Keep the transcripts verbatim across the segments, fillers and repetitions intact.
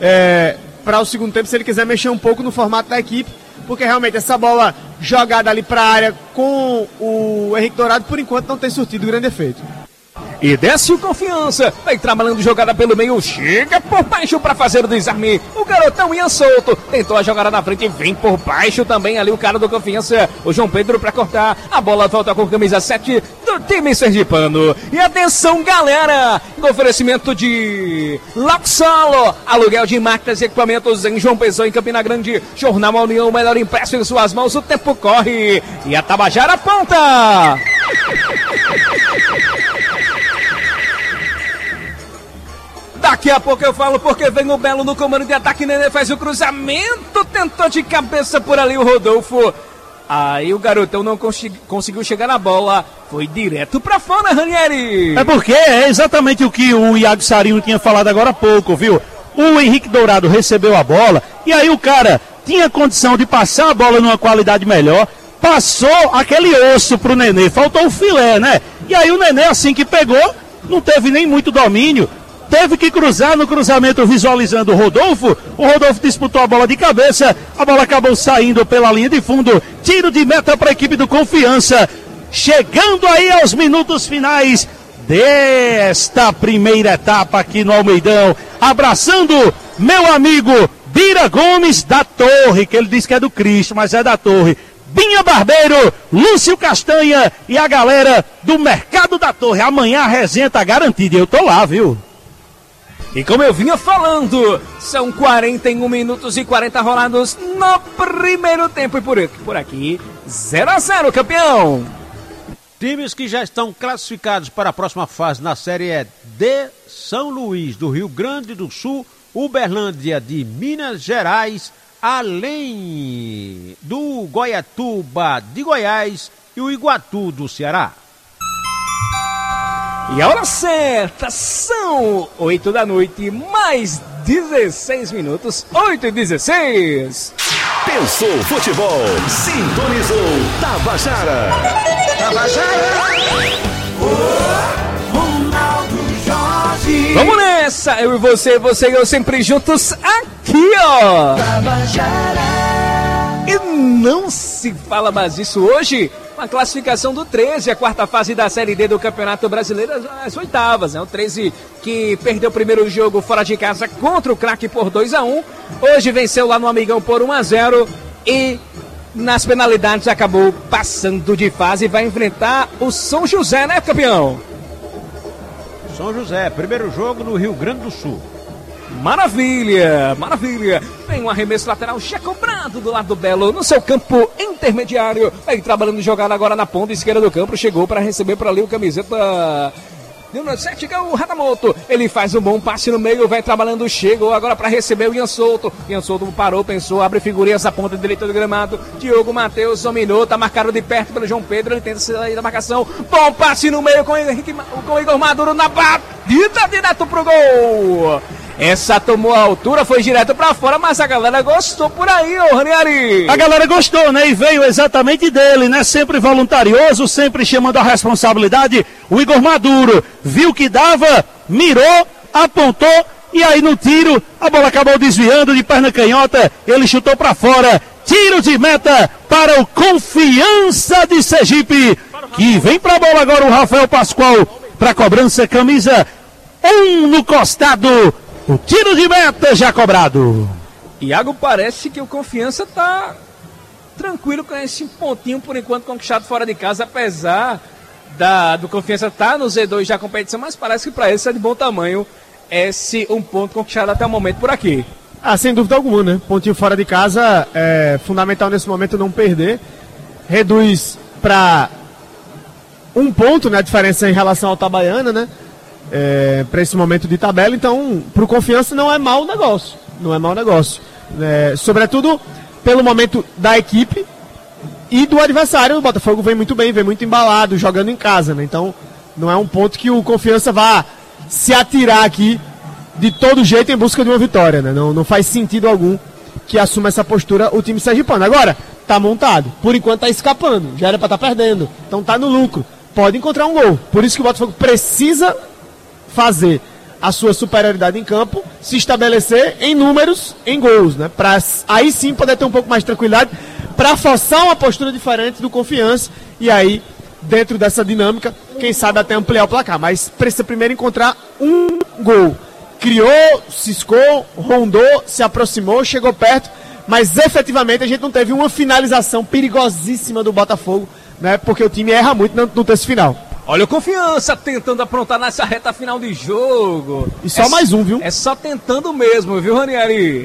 é, para o segundo tempo, se ele quiser mexer um pouco no formato da equipe, porque realmente essa bola jogada ali para a área com o Henrique Dourado, por enquanto, não tem surtido grande efeito. E desce o Confiança, vem trabalhando jogada pelo meio, chega por baixo para fazer o desarme, o garotão ia solto, tentou a jogada na frente, vem por baixo também ali o cara do Confiança, o João Pedro para cortar, a bola volta com camisa sete do time sergipano, e atenção galera, no oferecimento de Laxalo, aluguel de máquinas e equipamentos em João Pessoa, em Campina Grande, Jornal A União, melhor impresso em suas mãos, o tempo corre, e a Tabajara aponta! Daqui a pouco eu falo porque vem o Belo no comando de ataque, Nenê faz o cruzamento, tentou de cabeça por ali o Rodolfo. Aí o garotão não consegui, conseguiu chegar na bola, foi direto pra fora, Ranieri. É porque é exatamente o que o Iago Sarinho tinha falado agora há pouco, viu? O Henrique Dourado recebeu a bola e aí o cara tinha condição de passar a bola numa qualidade melhor, passou aquele osso pro Nenê, faltou o filé, né? E aí o Nenê, assim que pegou, não teve nem muito domínio, teve que cruzar no cruzamento visualizando o Rodolfo. O Rodolfo disputou a bola de cabeça, a bola acabou saindo pela linha de fundo. Tiro de meta para a equipe do Confiança. Chegando aí aos minutos finais desta primeira etapa aqui no Almeidão. Abraçando meu amigo Bira Gomes da Torre, que ele disse que é do Cristo, mas é da Torre. Binha Barbeiro, Lúcio Castanha e a galera do Mercado da Torre. Amanhã a resenha tá garantida. Eu tô lá, viu? E como eu vinha falando, são quarenta e um minutos e quarenta rolados no primeiro tempo. E por aqui, por aqui zero a zero, campeão. Times que já estão classificados para a próxima fase na Série D: São Luís, do Rio Grande do Sul, Uberlândia de Minas Gerais, além do Goiatuba de Goiás e o Iguatu do Ceará. E a hora certa são oito da noite, mais dezesseis minutos, oito e dezesseis. Pensou futebol, sintonizou Tabajara. Tabajara. Oh, Ronaldo Jorge. Vamos nessa, eu e você, você e eu sempre juntos aqui, ó. Tabajara. E não se fala mais disso hoje. A classificação do treze, a quarta fase da Série D do Campeonato Brasileiro, as oitavas, né? O treze que perdeu o primeiro jogo fora de casa contra o Craque por dois a um. Hoje venceu lá no Amigão por um a zero e nas penalidades acabou passando de fase e vai enfrentar o São José, né, campeão? São José, primeiro jogo no Rio Grande do Sul. Maravilha, maravilha. Vem um arremesso lateral já cobrado do lado do Belo no seu campo intermediário. Vem trabalhando jogada agora na ponta esquerda do campo. Chegou para receber por ali o camiseta número sete, que é o Radamoto. Ele faz um bom passe no meio, vai trabalhando, chegou agora para receber o Ian Souto. Ian Souto parou, pensou, abre figurinhas a ponta direita do gramado. Diogo Matheus dominou, tá marcado de perto pelo João Pedro. Ele tenta sair da marcação. Bom passe no meio com o, Henrique, com o Igor Maduro na batida direto pro gol. Essa tomou a altura, foi direto pra fora, mas a galera gostou por aí, ô Ranieri. A galera gostou, né? E veio exatamente dele, né? Sempre voluntarioso, sempre chamando a responsabilidade. O Igor Maduro viu que dava, mirou, apontou, e aí no tiro, a bola acabou desviando de perna canhota, ele chutou pra fora. Tiro de meta para o Confiança de Sergipe, que vem pra bola agora o Rafael Pascoal, pra cobrança, camisa um no costado. O tiro de meta já cobrado. Iago, parece que o Confiança tá tranquilo com esse pontinho por enquanto conquistado fora de casa, apesar da, do Confiança estar tá no Z dois da competição, mas parece que para ele é de bom tamanho esse um ponto conquistado até o momento por aqui. Ah, sem dúvida alguma, né? Pontinho fora de casa é fundamental nesse momento não perder. Reduz para um ponto, né? A diferença em relação ao Itabaiana, né? É, para esse momento de tabela, então para o Confiança não é mau negócio, não é mau negócio, é, sobretudo pelo momento da equipe e do adversário. O Botafogo vem muito bem, vem muito embalado, jogando em casa, né? Então não é um ponto que o Confiança vá se atirar aqui de todo jeito em busca de uma vitória, né? Não, não faz sentido algum que assuma essa postura o time sergipano. Agora, tá montado, por enquanto tá escapando, já era para estar tá perdendo, então tá no lucro, pode encontrar um gol, por isso que o Botafogo precisa fazer a sua superioridade em campo se estabelecer em números, em gols, né? Para aí sim poder ter um pouco mais de tranquilidade, para forçar uma postura diferente do Confiança e aí, dentro dessa dinâmica, quem sabe até ampliar o placar. Mas precisa primeiro encontrar um gol. Criou, ciscou, rondou, se aproximou, chegou perto, mas efetivamente a gente não teve uma finalização perigosíssima do Botafogo, né? Porque o time erra muito no, no terço final. Olha o Confiança tentando aprontar nessa reta final de jogo. E só é, mais um, viu? É só tentando mesmo, viu, Ranieri?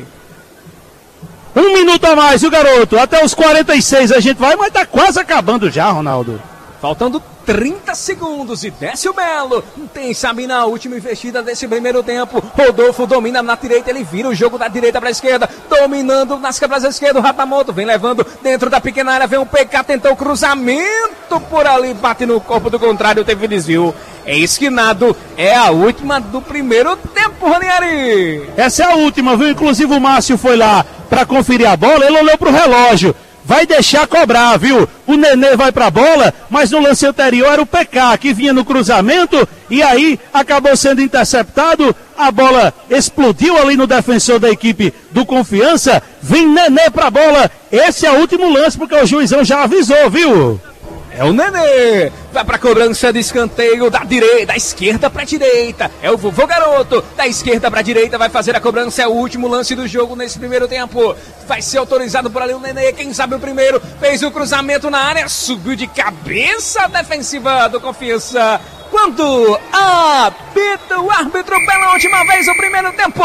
Um minuto a mais, viu, garoto? Até os quarenta e seis a gente vai, mas tá quase acabando já, Ronaldo. Faltando trinta segundos e desce o Belo. Tem Sabe na última investida desse primeiro tempo. Rodolfo domina na direita, ele vira o jogo da direita para a esquerda. Dominando nas quebras da esquerda, o Ratamoto vem levando dentro da pequena área. Vem um P K, tentou o cruzamento por ali, bate no corpo do contrário, teve desvio. É esquinado, é a última do primeiro tempo, Ranieri. Essa é a última, viu? Inclusive o Márcio foi lá para conferir a bola, ele olhou pro relógio. Vai deixar cobrar, viu? O Nenê vai pra bola, mas no lance anterior era o P K que vinha no cruzamento e aí acabou sendo interceptado. A bola explodiu ali no defensor da equipe do Confiança. Vem Nenê pra bola. Esse é o último lance porque o juizão já avisou, viu? É o Nenê, vai pra cobrança de escanteio da direita, da esquerda pra direita, é o Vovô Garoto, da esquerda pra direita, vai fazer a cobrança, é o último lance do jogo nesse primeiro tempo, vai ser autorizado por ali o Nenê, quem sabe o primeiro, fez o cruzamento na área, subiu de cabeça a defensiva do Confiança, quando apita o árbitro pela última vez o primeiro tempo.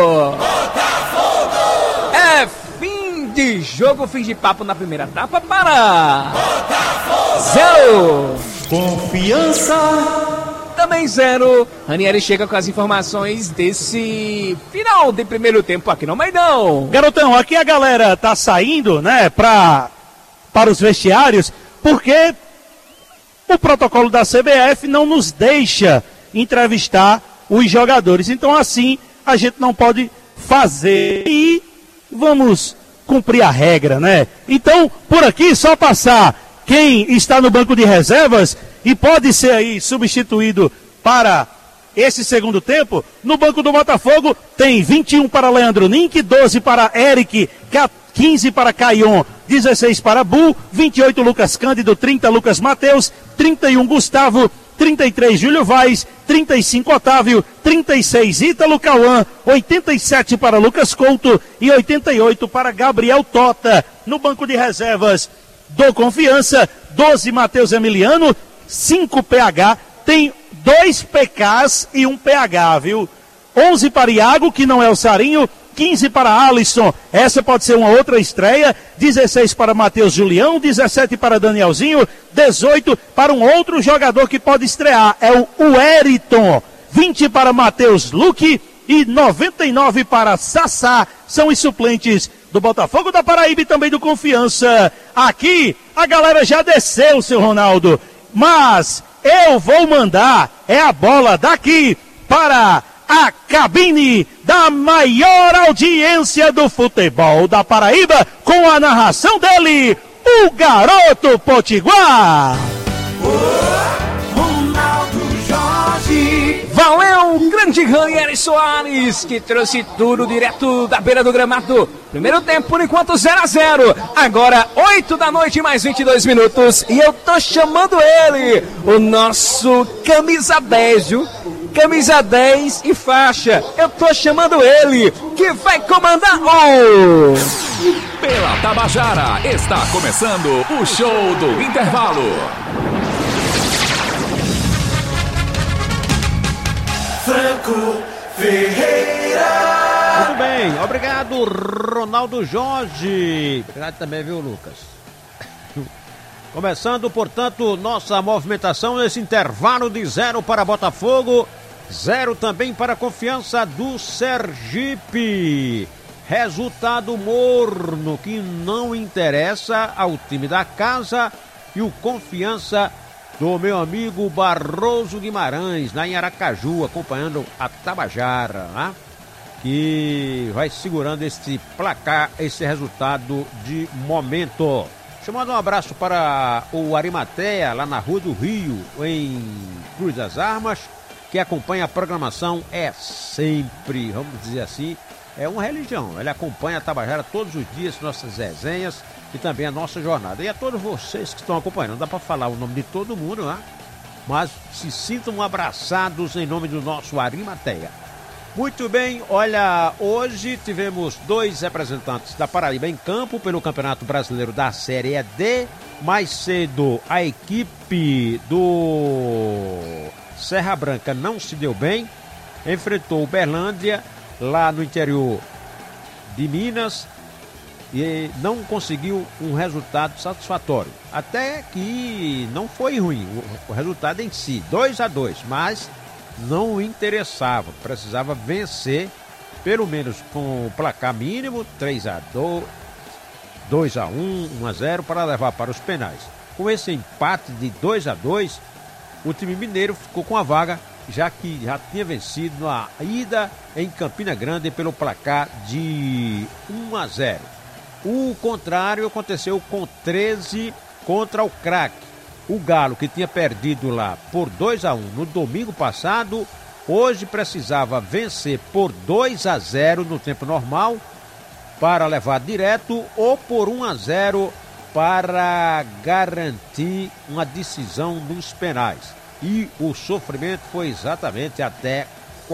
Botafogo! É fim de jogo, fim de papo na primeira etapa para Botafogo! Zero! Confiança! Também zero. Ranieri chega com as informações desse final de primeiro tempo aqui no Meidão. Garotão, aqui a galera tá saindo, né, pra, para os vestiários, porque o protocolo da C B F não nos deixa entrevistar os jogadores. Então assim, a gente não pode fazer e vamos cumprir a regra, né? Então, por aqui, só passar quem está no banco de reservas e pode ser aí substituído para esse segundo tempo. No banco do Botafogo tem vinte e um para Leandro Nink, doze para Eric, quinze para Caion, dezesseis para Bu, vinte e oito Lucas Cândido, trinta Lucas Mateus, trinta e um Gustavo, trinta e três Júlio Vaz, trinta e cinco Otávio, trinta e seis Ítalo Cauã, oitenta e sete para Lucas Couto e oitenta e oito para Gabriel Tota. No banco de reservas do Confiança, doze Matheus Emiliano, cinco P H, tem dois P Ks e um P H, viu? onze para Iago, que não é o Sarinho, quinze para Alisson, essa pode ser uma outra estreia, dezesseis para Matheus Julião, dezessete para Danielzinho, dezoito para um outro jogador que pode estrear, é o Wellington, vinte para Matheus Luque e noventa e nove para Sassá, são os suplentes do Botafogo da Paraíba e também do Confiança. Aqui a galera já desceu, seu Ronaldo, mas eu vou mandar é a bola daqui para a cabine da maior audiência do futebol da Paraíba, com a narração dele, o Garoto Potiguar. Oh, Ronaldo Jorge. Valeu, grande Ranieri Soares, que trouxe tudo direto da beira do gramado. Primeiro tempo, por enquanto, zero a zero. Agora, oito da noite, mais vinte e dois minutos. E eu tô chamando ele, o nosso camisa dez, viu? Camisa dez e faixa. Eu tô chamando ele, que vai comandar o... Pela Tabajara, está começando o show do intervalo. Franco Ferreira. Muito bem, obrigado, Ronaldo Jorge. Obrigado também, viu, Lucas? Começando, portanto, nossa movimentação nesse intervalo de zero para Botafogo, zero também para a Confiança do Sergipe. Resultado morno que não interessa ao time da casa e o Confiança do meu amigo Barroso Guimarães, lá em Aracaju, acompanhando a Tabajara, né? Que vai segurando esse placar, esse resultado de momento. Deixa eu mandar um abraço para o Arimateia, lá na Rua do Rio, em Cruz das Armas. que acompanha a programação é sempre, vamos dizer assim, é uma religião. Ele acompanha a Tabajara todos os dias, nossas resenhas e também a nossa jornada. E a todos vocês que estão acompanhando, não dá para falar o nome de todo mundo, né? Mas se sintam abraçados em nome do nosso Arimateia. Muito bem, olha, hoje tivemos dois representantes da Paraíba em campo pelo Campeonato Brasileiro da Série D. Mais cedo, a equipe do Serra Branca não se deu bem, enfrentou o Uberlândia lá no interior de Minas e não conseguiu um resultado satisfatório. Até que não foi ruim o, o resultado em si, dois a dois, mas não interessava, precisava vencer pelo menos com o placar mínimo, três a dois, dois a um, um a zero, para levar para os penais. Com esse empate de dois a dois, o time mineiro ficou com a vaga, já que já tinha vencido na ida em Campina Grande pelo placar de um a zero. O contrário aconteceu com treze contra o Craque. O Galo, que tinha perdido lá por dois a um no domingo passado, hoje precisava vencer por dois a zero no tempo normal para levar direto ou por um a zero para garantir uma decisão nos penais. E o sofrimento foi exatamente até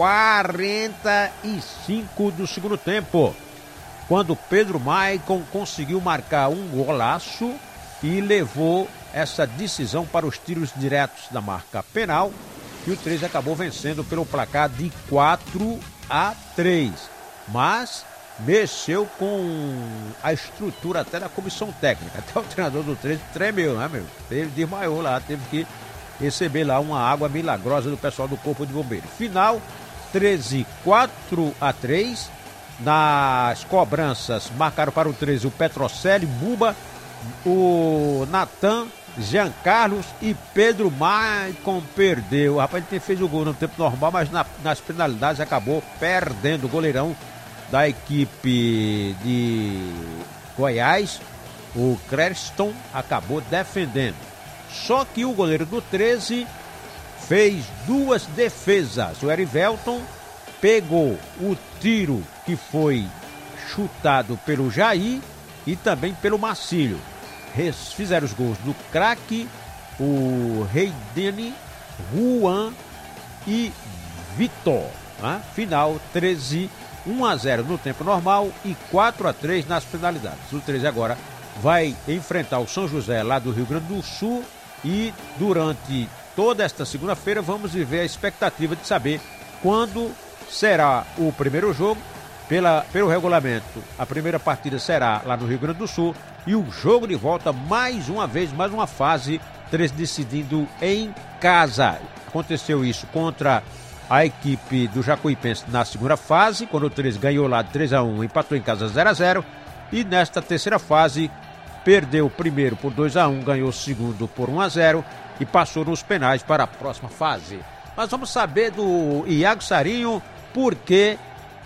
quarenta e cinco do segundo tempo, quando Pedro Maicon conseguiu marcar um golaço e levou essa decisão para os tiros diretos da marca penal, e o treze acabou vencendo pelo placar de quatro a três. Mas mexeu com a estrutura até da comissão técnica. Até o treinador do treze tremeu, né, meu? Ele desmaiou lá, teve que receber lá uma água milagrosa do pessoal do Corpo de Bombeiros. Final, treze, quatro a três. Nas cobranças, marcaram para o treze o Petrocelli, Buba, o Natan, Jean Carlos e Pedro Maicon perdeu. O rapaz fez o gol no tempo normal, mas na, nas penalidades acabou perdendo. O goleirão da equipe de Goiás, o Creston, acabou defendendo. Só que o goleiro do treze fez duas defesas. O Erivelton pegou o tiro que foi chutado pelo Jair e também pelo Marcílio. Fizeram os gols do Craque, o Reidene, Juan e Vitor. Né? Final treze, um a zero no tempo normal e quatro a três nas penalidades. O treze agora vai enfrentar o São José lá do Rio Grande do Sul e durante toda esta segunda-feira vamos viver a expectativa de saber quando será o primeiro jogo. Pela, pelo regulamento, a primeira partida será lá no Rio Grande do Sul e o jogo de volta mais uma vez, mais uma fase, três decidindo em casa. Aconteceu isso contra a equipe do Jacuipense na segunda fase, quando o treze ganhou lá de três a um, empatou em casa zero a zero, e nesta terceira fase perdeu o primeiro por dois a um, ganhou o segundo por um a zero e passou nos penais para a próxima fase. Mas vamos saber do Iago Sarinho porque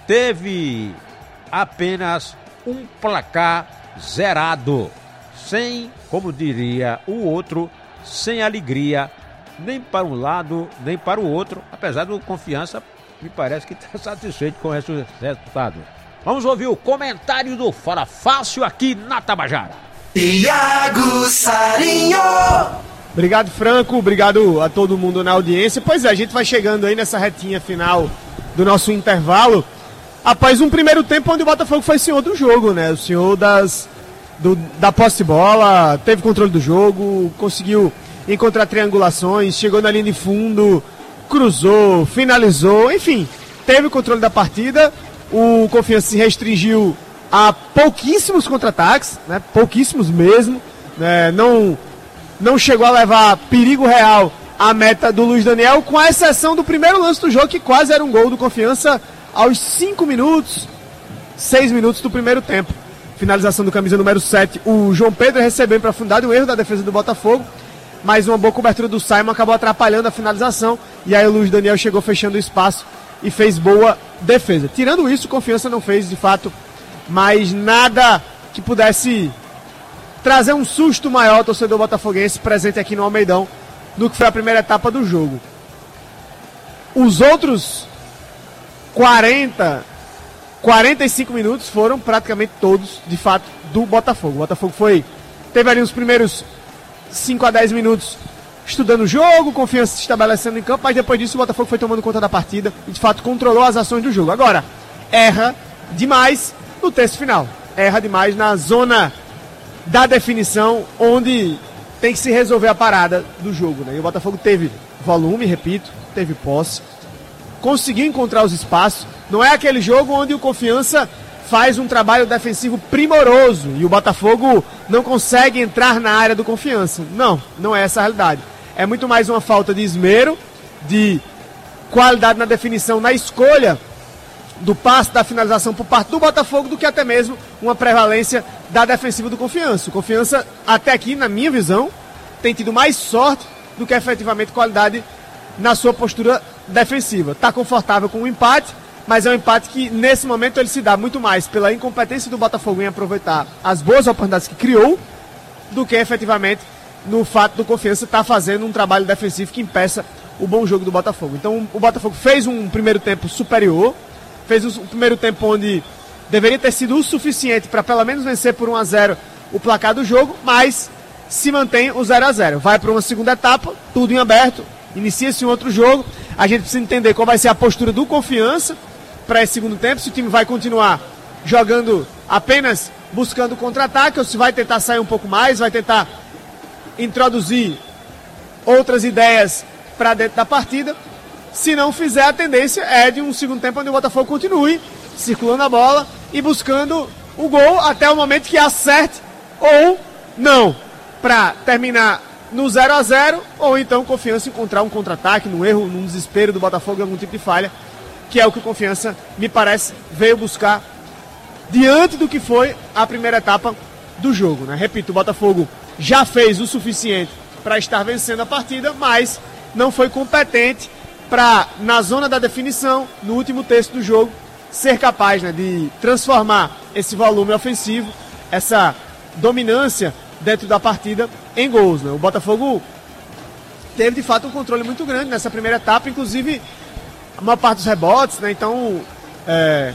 teve apenas um placar zerado, sem, como diria o outro, sem alegria, nem para um lado, nem para o outro, apesar do Confiança, me parece que está satisfeito com esse resultado. Vamos ouvir o comentário do Fala Fácil aqui na Tabajara. Iago Sarinho! Obrigado, Franco, obrigado a todo mundo na audiência. Pois é, a gente vai chegando aí nessa retinha final do nosso intervalo. Após um primeiro tempo onde o Botafogo foi senhor do jogo, né? O senhor das, do, da posse de bola, teve controle do jogo, conseguiu encontrar triangulações, chegou na linha de fundo, cruzou, finalizou, enfim, teve o controle da partida. O Confiança se restringiu a pouquíssimos contra-ataques, né? Pouquíssimos mesmo, né? Não, não chegou a levar perigo real à meta do Luiz Daniel, com a exceção do primeiro lance do jogo, que quase era um gol do Confiança aos cinco minutos, seis minutos do primeiro tempo. Finalização do camisa número sete, o João Pedro recebeu para fundar um erro da defesa do Botafogo, mas uma boa cobertura do Simon acabou atrapalhando a finalização, e aí o Luiz Daniel chegou fechando o espaço e fez boa defesa. Tirando isso, Confiança não fez, de fato, mais nada que pudesse trazer um susto maior ao torcedor botafoguense presente aqui no Almeidão, do que foi a primeira etapa do jogo. os outros quarenta, quarenta e cinco minutos foram praticamente todos, de fato, do Botafogo. O Botafogo foi, teve ali os primeiros cinco a dez minutos estudando o jogo, confiança se estabelecendo em campo, mas depois disso o Botafogo foi tomando conta da partida e, de fato, controlou as ações do jogo. Agora, erra demais no terço final. Erra demais na zona da definição, onde tem que se resolver a parada do jogo, né? E o Botafogo teve volume, repito, teve posse, conseguiu encontrar os espaços. Não é aquele jogo onde o Confiança faz um trabalho defensivo primoroso e o Botafogo não consegue entrar na área do Confiança. Não, não é essa a realidade. É muito mais uma falta de esmero, de qualidade na definição, na escolha do passe, da finalização por parte do Botafogo, do que até mesmo uma prevalência da defensiva do Confiança. O Confiança, até aqui, na minha visão, tem tido mais sorte do que efetivamente qualidade na sua postura defensiva. Está confortável com o empate, mas é um empate que, nesse momento, ele se dá muito mais pela incompetência do Botafogo em aproveitar as boas oportunidades que criou, do que efetivamente no fato do Confiança estar fazendo um trabalho defensivo que impeça o bom jogo do Botafogo. Então, o Botafogo fez um primeiro tempo superior, fez um primeiro tempo onde deveria ter sido o suficiente para pelo menos vencer por um a zero o placar do jogo, mas se mantém o zero a zero. Vai para uma segunda etapa, tudo em aberto, inicia-se um outro jogo. A gente precisa entender qual vai ser a postura do Confiança para esse segundo tempo, se o time vai continuar jogando apenas buscando contra-ataque, ou se vai tentar sair um pouco mais, vai tentar introduzir outras ideias para dentro da partida. Se não fizer, a tendência é de um segundo tempo onde o Botafogo continue circulando a bola e buscando o gol até o momento que acerte ou não, para terminar no zero a zero, ou então Confiança encontrar um contra-ataque, no erro, num desespero do Botafogo, em algum tipo de falha, que é o que o Confiança, me parece, veio buscar diante do que foi a primeira etapa do jogo, né? Repito, o Botafogo já fez o suficiente para estar vencendo a partida, mas não foi competente para, na zona da definição, no último terço do jogo, ser capaz, né, de transformar esse volume ofensivo, essa dominância dentro da partida, em gols, né? O Botafogo teve, de fato, um controle muito grande nessa primeira etapa, inclusive a maior parte dos rebotes, né? Então, é,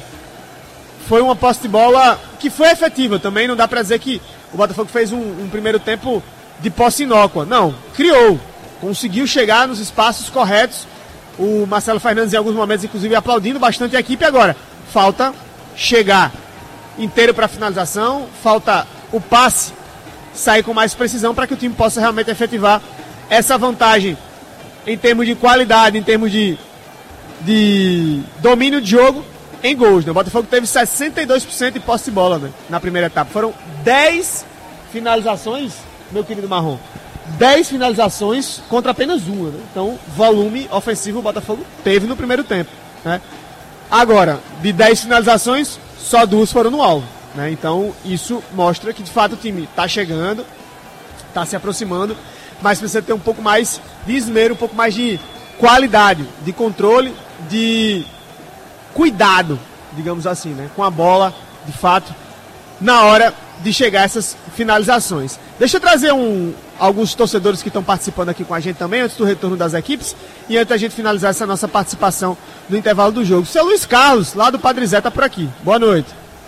foi uma posse de bola que foi efetiva também. Não dá para dizer que o Botafogo fez um, um primeiro tempo de posse inócua. Não, criou, conseguiu chegar nos espaços corretos. O Marcelo Fernandes, em alguns momentos, inclusive, aplaudindo bastante a equipe. Agora, falta chegar inteiro para a finalização, falta o passe sair com mais precisão para que o time possa realmente efetivar essa vantagem em termos de qualidade, em termos de, de domínio de jogo em gols, né? O Botafogo teve sessenta e dois por cento de posse de bola, né, na primeira etapa. Foram dez finalizações, meu querido Marrom. dez finalizações contra apenas uma, né? Então, volume ofensivo o Botafogo teve no primeiro tempo, né? Agora, de dez finalizações, só duas foram no alvo, né? Então, isso mostra que, de fato, o time está chegando, está se aproximando, mas precisa ter um pouco mais de esmero, um pouco mais de qualidade, de controle, de cuidado, digamos assim, né, com a bola, de fato, na hora de chegar a essas finalizações. Deixa eu trazer um, alguns torcedores que estão participando aqui com a gente também, antes do retorno das equipes, e antes da gente finalizar essa nossa participação no intervalo do jogo. Seu Luiz Carlos, lá do Padre Zé, tá por aqui. Boa noite.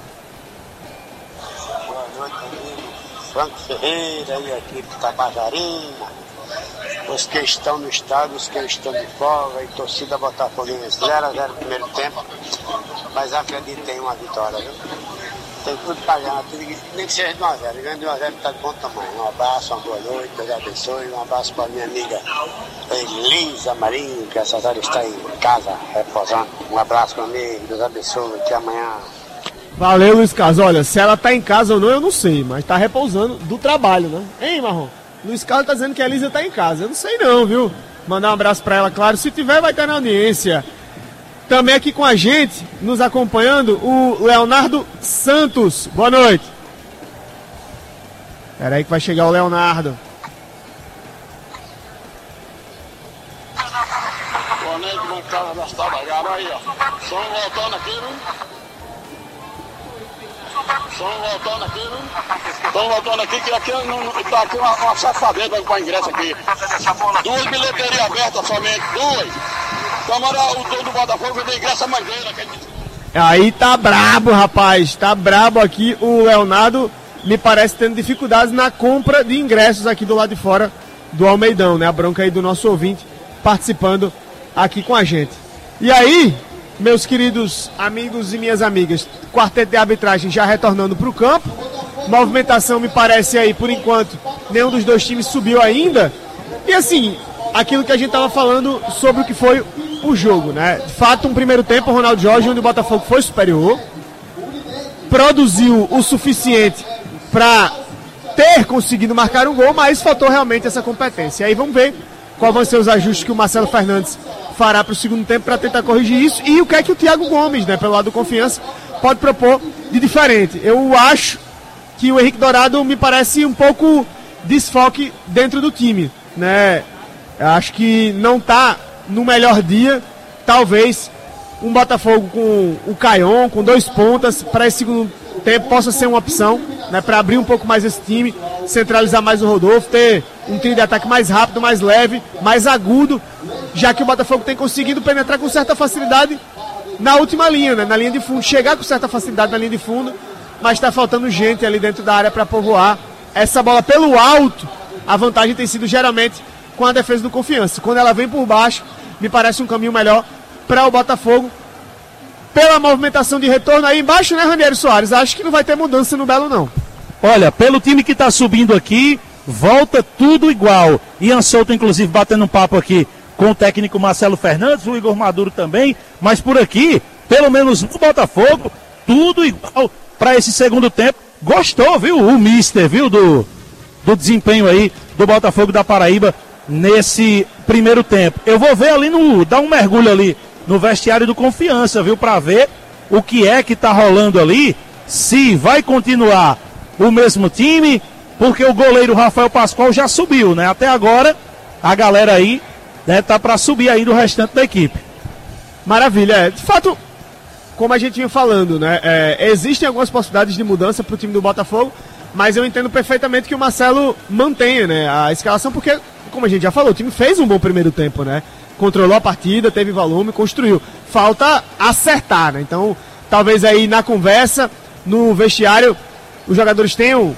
Boa noite, amigo Franco Ferreira e a equipe Tabajarina. Os que estão no estádio, os que estão de folga, e torcida botafoguense zero a zero no primeiro tempo, mas acredito em uma vitória, viu? Tem tudo para ganhar, nem que seja de um a zero, ganhando de um a zero está de bom tamanho. Um abraço, uma boa noite, Deus abençoe, um abraço para minha amiga Elisa Marinho, que essa hora está em casa, reposando. Um abraço, meu amigo, Deus abençoe, até amanhã. Valeu, Luiz Carlos. Olha, se ela tá em casa ou não, eu não sei, mas tá repousando do trabalho, né? Hein, Marrom? Luiz Carlos tá dizendo que a Elisa tá em casa. Eu não sei não, viu? Mandar um abraço pra ela, claro. Se tiver, vai estar na audiência. Também aqui com a gente, nos acompanhando, o Leonardo Santos. Boa noite. Espera aí que vai chegar o Leonardo. Boa noite, bancada das Tabajara aí, ó. Som voltando aqui, viu? Estão voltando aqui, viu? Estão voltando aqui, que aqui está aqui uma, uma safadeza para ingresso aqui. Duas bilheterias abertas somente, duas. Tomara o dono do Botafogo de ingresso a mangueira. Aí tá brabo, rapaz. Tá brabo aqui. O Leonardo me parece tendo dificuldades na compra de ingressos aqui do lado de fora do Almeidão, né? A bronca aí do nosso ouvinte participando aqui com a gente. E aí, meus queridos amigos e minhas amigas, quarteto de arbitragem já retornando para o campo. Movimentação me parece aí, por enquanto, nenhum dos dois times subiu ainda. E assim, aquilo que a gente estava falando sobre o que foi o jogo, né? De fato, um primeiro tempo, o Ronaldo Jorge, onde o Botafogo foi superior, produziu o suficiente para ter conseguido marcar um gol, mas faltou realmente essa competência. E aí vamos ver quais vão ser os ajustes que o Marcelo Fernandes fará para o segundo tempo para tentar corrigir isso e o que é que o Thiago Gomes, né, pelo lado do Confiança, pode propor de diferente. Eu acho que o Henrique Dourado me parece um pouco desfoque dentro do time, né? Eu acho que não está no melhor dia. Talvez um Botafogo com o Caion, com dois pontas, para esse segundo tempo possa ser uma opção, né, para abrir um pouco mais esse time, centralizar mais o Rodolfo, ter um trio de ataque mais rápido, mais leve, mais agudo, já que o Botafogo tem conseguido penetrar com certa facilidade na última linha, né, na linha de fundo, chegar com certa facilidade na linha de fundo, mas está faltando gente ali dentro da área para povoar essa bola pelo alto. A vantagem tem sido geralmente com a defesa do Confiança. Quando ela vem por baixo, me parece um caminho melhor para o Botafogo. Pela movimentação de retorno aí embaixo, né, Ranieri Soares? Acho que não vai ter mudança no Belo, não. Olha, pelo time que está subindo aqui, volta tudo igual. Ian Souto, inclusive, batendo um papo aqui com o técnico Marcelo Fernandes, o Igor Maduro também. Mas por aqui, pelo menos no Botafogo, tudo igual para esse segundo tempo. Gostou, viu, o mister, viu, do, do desempenho aí do Botafogo da Paraíba nesse primeiro tempo. Eu vou ver ali no, dar um mergulho ali no vestiário do Confiança, viu, para ver o que é que tá rolando ali, se vai continuar o mesmo time, porque o goleiro Rafael Pascoal já subiu, né? Até agora a galera aí, né, tá para subir aí do restante da equipe. Maravilha, é. De fato, como a gente vinha falando, né, é, existem algumas possibilidades de mudança pro time do Botafogo, mas eu entendo perfeitamente que o Marcelo mantenha, né, a escalação, porque, como a gente já falou, o time fez um bom primeiro tempo, né? Controlou a partida, teve volume, construiu. Falta acertar, né? Então, talvez aí na conversa, no vestiário, os jogadores tenham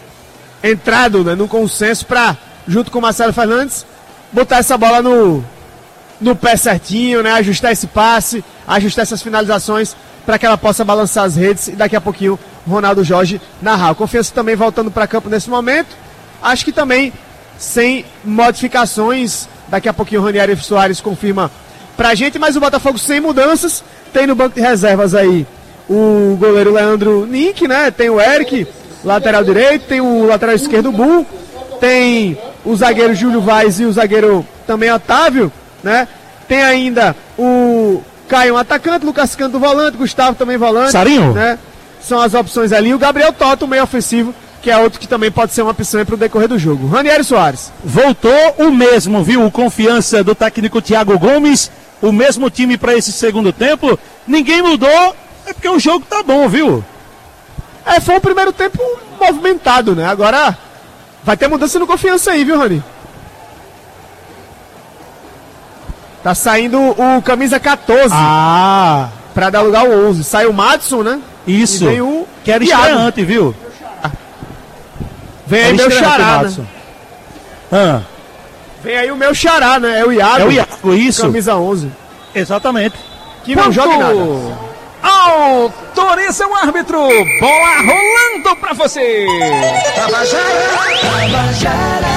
entrado, né, no consenso para, junto com o Marcelo Fernandes, botar essa bola no, no pé certinho, né? Ajustar esse passe, ajustar essas finalizações para que ela possa balançar as redes e daqui a pouquinho o Ronaldo Jorge narrar. Confiança também voltando para campo nesse momento. Acho que também sem modificações. Daqui a pouquinho o Ranieri Soares confirma pra gente, mas o Botafogo sem mudanças. Tem no banco de reservas aí o goleiro Leandro Nink, né? Tem o Eric, lateral direito, tem o lateral esquerdo Bull, tem o zagueiro Júlio Vaz e o zagueiro também Otávio, né? Tem ainda o Caio, um atacante, Lucas Canto volante, Gustavo também volante. Sarinho? Né? São as opções ali. O Gabriel Toto, meio ofensivo, que é outro que também pode ser uma opção para o decorrer do jogo. Ranieri Soares. Voltou o mesmo, viu? O Confiança do técnico Thiago Gomes, o mesmo time para esse segundo tempo. Ninguém mudou, é porque o jogo tá bom, viu? É, foi um primeiro tempo movimentado, né? Agora vai ter mudança no Confiança aí, viu, Rani? Tá saindo o camisa catorze. Ah! Pra dar lugar ao onze. Sai o Madison, né? Isso. E vem o que era Thiago. estreante, viu? Vem aí meu xará, né? Ah. Vem aí o meu xará, né? É o Iago. É o Iago, isso. Camisa onze. Exatamente. Que não Quanto joga nada. Autoriza o árbitro. Bola rolando pra você. Tabajara, Tabajara,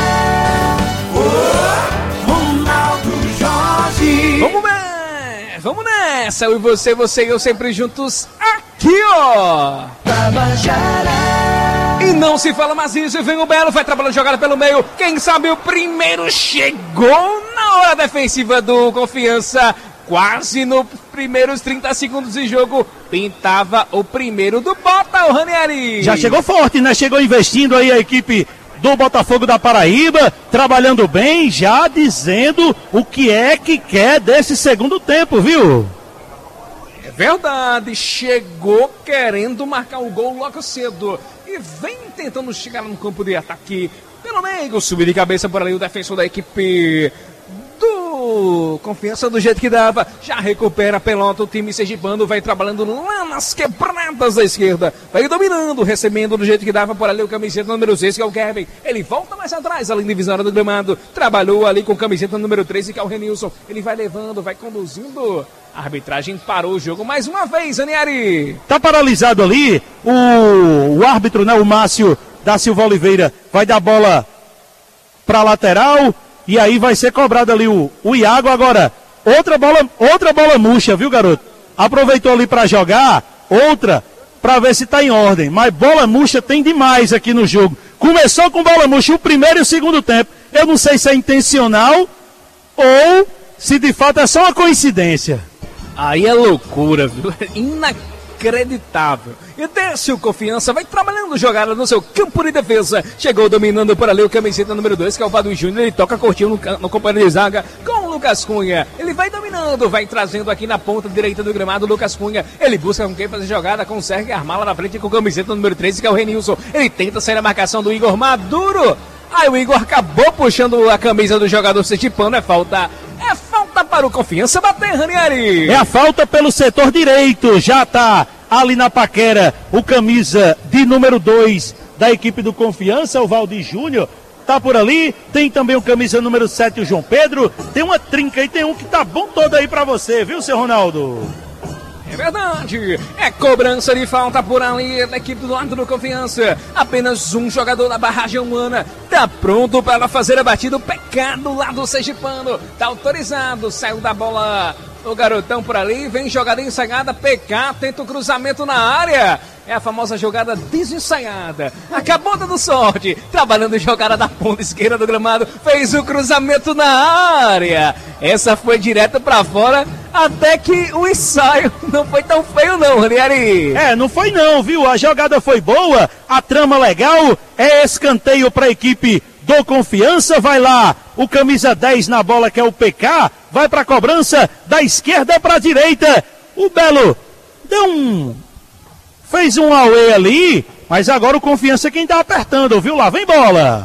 oh, Ronaldo Jorge. Vamos nessa, vamos nessa. Eu e você, você e eu sempre juntos aqui, ó. Tabajara. E não se fala mais isso, vem o Belo, vai trabalhando jogada pelo meio. Quem sabe o primeiro chegou na hora defensiva do Confiança. Quase nos primeiros trinta segundos de jogo, pintava o primeiro do Bota, o Ranieri. Já chegou forte, né? Chegou investindo aí a equipe do Botafogo da Paraíba, trabalhando bem, já dizendo o que é que quer desse segundo tempo, viu? É verdade, chegou querendo marcar o gol logo cedo. E vem tentando chegar no campo de ataque pelo meio. Subir de cabeça por ali o defensor da equipe do o Confiança do jeito que dava, já recupera a pelota, o time sergipano vai trabalhando lá nas quebradas da esquerda, vai dominando, recebendo do jeito que dava por ali o camiseta número seis, que é o Kevin, ele volta mais atrás, além divisória do gramado, trabalhou ali com o camiseta número treze, que é o Renilson, ele vai levando, vai conduzindo, a arbitragem parou o jogo mais uma vez, Anieri. Tá paralisado ali, o, o árbitro, né, o Márcio da Silva Oliveira, vai dar bola pra lateral, e aí vai ser cobrado ali o, o Iago. Agora, outra bola, outra bola murcha, viu, garoto? Aproveitou ali pra jogar, outra, pra ver se tá em ordem. Mas bola murcha tem demais aqui no jogo. Começou com bola murcha o primeiro e o segundo tempo. Eu não sei se é intencional ou se de fato é só uma coincidência. Aí é loucura, viu? Inacreditável. E desce o Confiança, vai trabalhando jogada no seu campo de defesa. Chegou dominando por ali o camiseta número dois, que é o Vado Júnior. Ele toca curtinho no, no companheiro de zaga com o Lucas Cunha. Ele vai dominando, vai trazendo aqui na ponta direita do gramado o Lucas Cunha. Ele busca com quem fazer jogada, consegue armar lá na frente com o camiseta número treze, que é o Renilson. Ele tenta sair da marcação do Igor Maduro. Aí o Igor acabou puxando a camisa do jogador sergipano. É falta. É falta para o Confiança bater, Ranieri. É a falta pelo setor direito. Já tá ali na paquera o camisa de número dois da equipe do Confiança, o Valdir Júnior. Tá por ali. Tem também o camisa número sete, o João Pedro. Tem uma trinca e tem um que tá bom todo aí pra você, viu, seu Ronaldo? É verdade, é cobrança de falta por ali da equipe do lado do Confiança. Apenas um jogador da barragem humana tá pronto para fazer a batida. O pecado lá do sergipano tá autorizado, saiu da bola o garotão por ali, vem jogada ensaiada, P K tenta o cruzamento na área. É a famosa jogada desensaiada. Acabou dando sorte, trabalhando em jogada da ponta esquerda do gramado, fez o cruzamento na área. Essa foi direto pra fora, até que o ensaio não foi tão feio não, Ranieri. É, não foi não, viu? A jogada foi boa, a trama legal, é escanteio pra equipe do Confiança. Vai lá o camisa dez na bola, que é o P K, vai pra cobrança da esquerda pra direita. O Belo deu um... fez um auê ali, mas agora o Confiança é quem tá apertando, viu? Lá vem bola.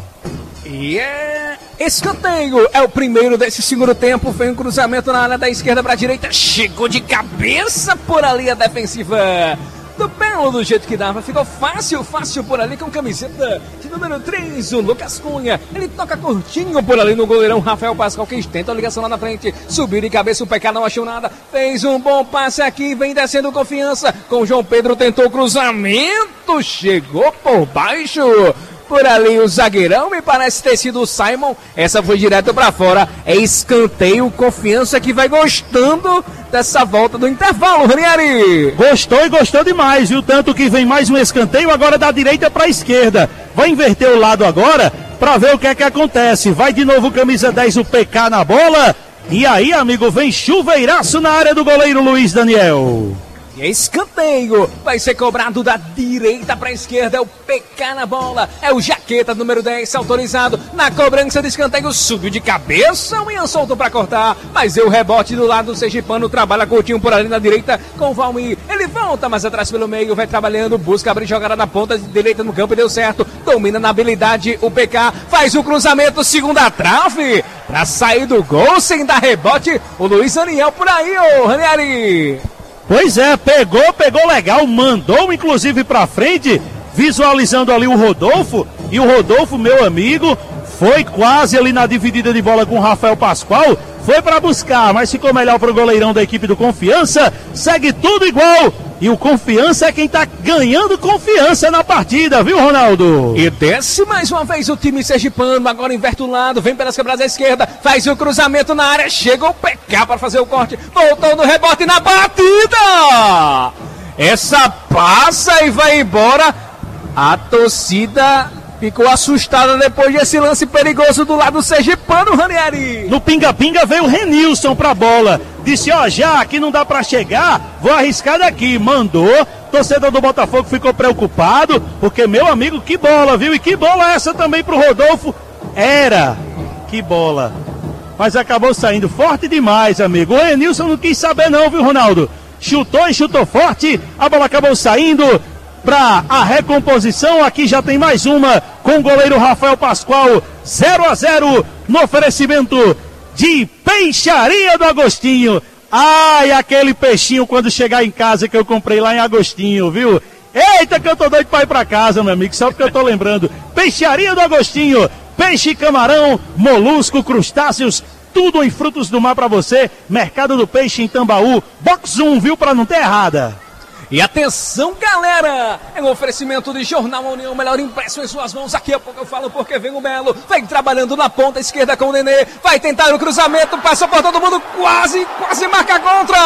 E é escanteio, é o primeiro desse segundo tempo. Foi um cruzamento na área da esquerda para a direita, chegou de cabeça por ali a defensiva do Belo do jeito que dava. Ficou fácil, fácil por ali com camiseta de número três, o Lucas Cunha. Ele toca curtinho por ali no goleirão Rafael Pascoal, que tenta a ligação lá na frente. Subiu de cabeça, o P K não achou nada. Fez um bom passe aqui, vem descendo Confiança. Com o João Pedro, tentou o cruzamento, chegou por baixo. Por ali o zagueirão, me parece ter sido o Simon. Essa foi direto pra fora. É escanteio, Confiança que vai gostando dessa volta do intervalo, Ranieri. Gostou e gostou demais, viu? Tanto que vem mais um escanteio agora da direita pra esquerda. Vai inverter o lado agora pra ver o que é que acontece. Vai de novo o camisa dez, o P K na bola. E aí, amigo, vem chuveiraço na área do goleiro Luiz Daniel. E é escanteio, vai ser cobrado da direita para a esquerda, é o P K na bola, é o Jaqueta número dez, autorizado na cobrança de escanteio, subiu de cabeça, o Ian soltou para cortar, mas deu o rebote do lado do sergipano, trabalha curtinho por ali na direita com o Valmir, ele volta mais atrás pelo meio, vai trabalhando, busca abrir jogada na ponta direita no campo e deu certo, domina na habilidade o P K, faz o cruzamento, segunda trave, para sair do gol sem dar rebote, o Luiz Daniel por aí, ô Ranieri. Pois é, pegou, pegou legal, mandou inclusive pra frente, visualizando ali o Rodolfo, e o Rodolfo, meu amigo, foi quase ali na dividida de bola com o Rafael Pascoal, foi pra buscar, mas ficou melhor pro goleirão da equipe do Confiança, segue tudo igual, e o Confiança é quem tá ganhando confiança na partida, viu, Ronaldo? E desce mais uma vez o time sergipano, agora inverte o lado, vem pelas quebradas à esquerda, faz o cruzamento na área, chega o P K para fazer o corte, voltou no rebote na batida! Essa passa e vai embora, a torcida ficou assustada depois desse lance perigoso do lado sergipano, Ranieri. No pinga-pinga veio o Renilson pra bola. Disse, ó, já que não dá pra chegar, vou arriscar daqui. Mandou. Torcedor do Botafogo ficou preocupado, porque, meu amigo, que bola, viu? E que bola essa também pro Rodolfo? Era. Que bola. Mas acabou saindo forte demais, amigo. O Renilson não quis saber não, viu, Ronaldo? Chutou e chutou forte. A bola acabou saindo para a recomposição. Aqui já tem mais uma com o goleiro Rafael Pascoal, zero a zero no oferecimento de Peixaria do Agostinho. Ai, aquele peixinho quando chegar em casa que eu comprei lá em Agostinho, viu? Eita, que eu tô doido pra ir pra casa, meu amigo, só porque eu tô lembrando. Peixaria do Agostinho, peixe, camarão, molusco, crustáceos, tudo em frutos do mar pra você. Mercado do Peixe em Tambaú, box um, viu, pra não ter errada. E atenção, galera! É um oferecimento de Jornal União, melhor impresso em suas mãos. Daqui a pouco eu falo porque vem o Belo. Vem trabalhando na ponta esquerda com o Nenê. Vai tentar o cruzamento, passa por todo mundo, quase, quase marca contra!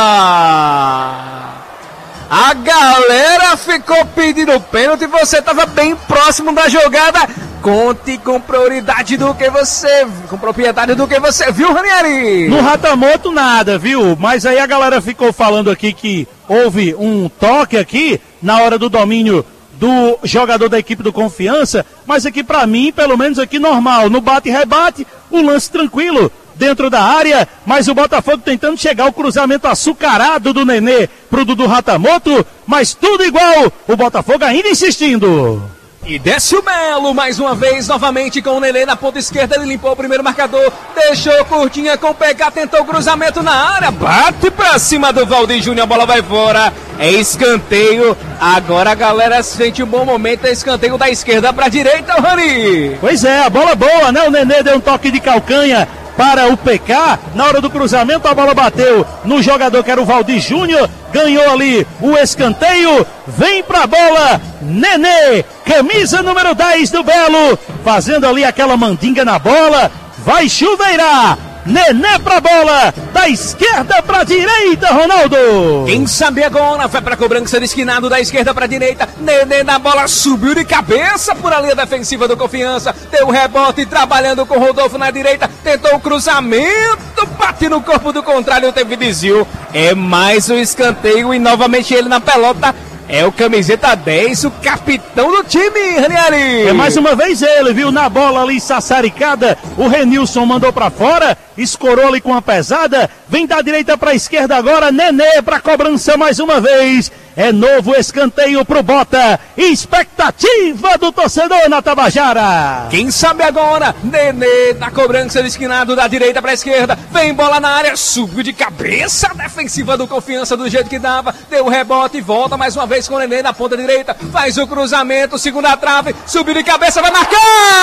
A galera ficou pedindo pênalti, você estava bem próximo da jogada. Conte com prioridade do que você, com propriedade do que você viu, Ranieri. No Ratamoto nada, viu? Mas aí a galera ficou falando aqui que houve um toque aqui na hora do domínio do jogador da equipe do Confiança, mas aqui pra mim, pelo menos aqui normal, no bate e rebate, o lance tranquilo dentro da área, mas o Botafogo tentando chegar ao cruzamento açucarado do Nenê pro Dudu Ratamoto, mas tudo igual, o Botafogo ainda insistindo. E desce o Belo, mais uma vez, novamente com o Nenê na ponta esquerda, ele limpou o primeiro marcador, deixou curtinha com o P K, tentou o cruzamento na área, bate pra cima do Valdir Júnior, a bola vai fora, é escanteio, agora a galera sente um bom momento, é escanteio da esquerda pra direita, o Rani. Pois é, a bola boa, né, o Nenê deu um toque de calcanha para o P K, na hora do cruzamento a bola bateu no jogador que era o Valdir Júnior, ganhou ali o escanteio, vem pra bola, Nenê, camisa número dez do Belo, fazendo ali aquela mandinga na bola, vai chuveirar, Nenê pra bola, da esquerda pra direita, Ronaldo. Quem sabe agora, vai pra cobrança de esquinado da esquerda pra direita, Nenê na bola, subiu de cabeça por ali a defensiva do Confiança, deu rebote trabalhando com o Rodolfo na direita, tentou o cruzamento, bate no corpo do contrário, teve desvio, é mais um escanteio e novamente ele na pelota. É o camiseta dez, o capitão do time, Ranieri. É mais uma vez ele, viu? Na bola ali, sassaricada. O Renilson mandou pra fora, escorou ali com a pesada. Vem da direita pra esquerda agora, Nenê pra cobrança mais uma vez. É novo escanteio pro Bota. Expectativa do torcedor na Tabajara. Quem sabe agora, Nenê na cobrança do esquinado da direita pra esquerda. Vem bola na área, subiu de cabeça a defensiva do Confiança do jeito que dava. Deu rebote e volta mais uma vez com o Nenê na ponta direita. Faz o cruzamento, segunda trave, subiu de cabeça, vai marcar!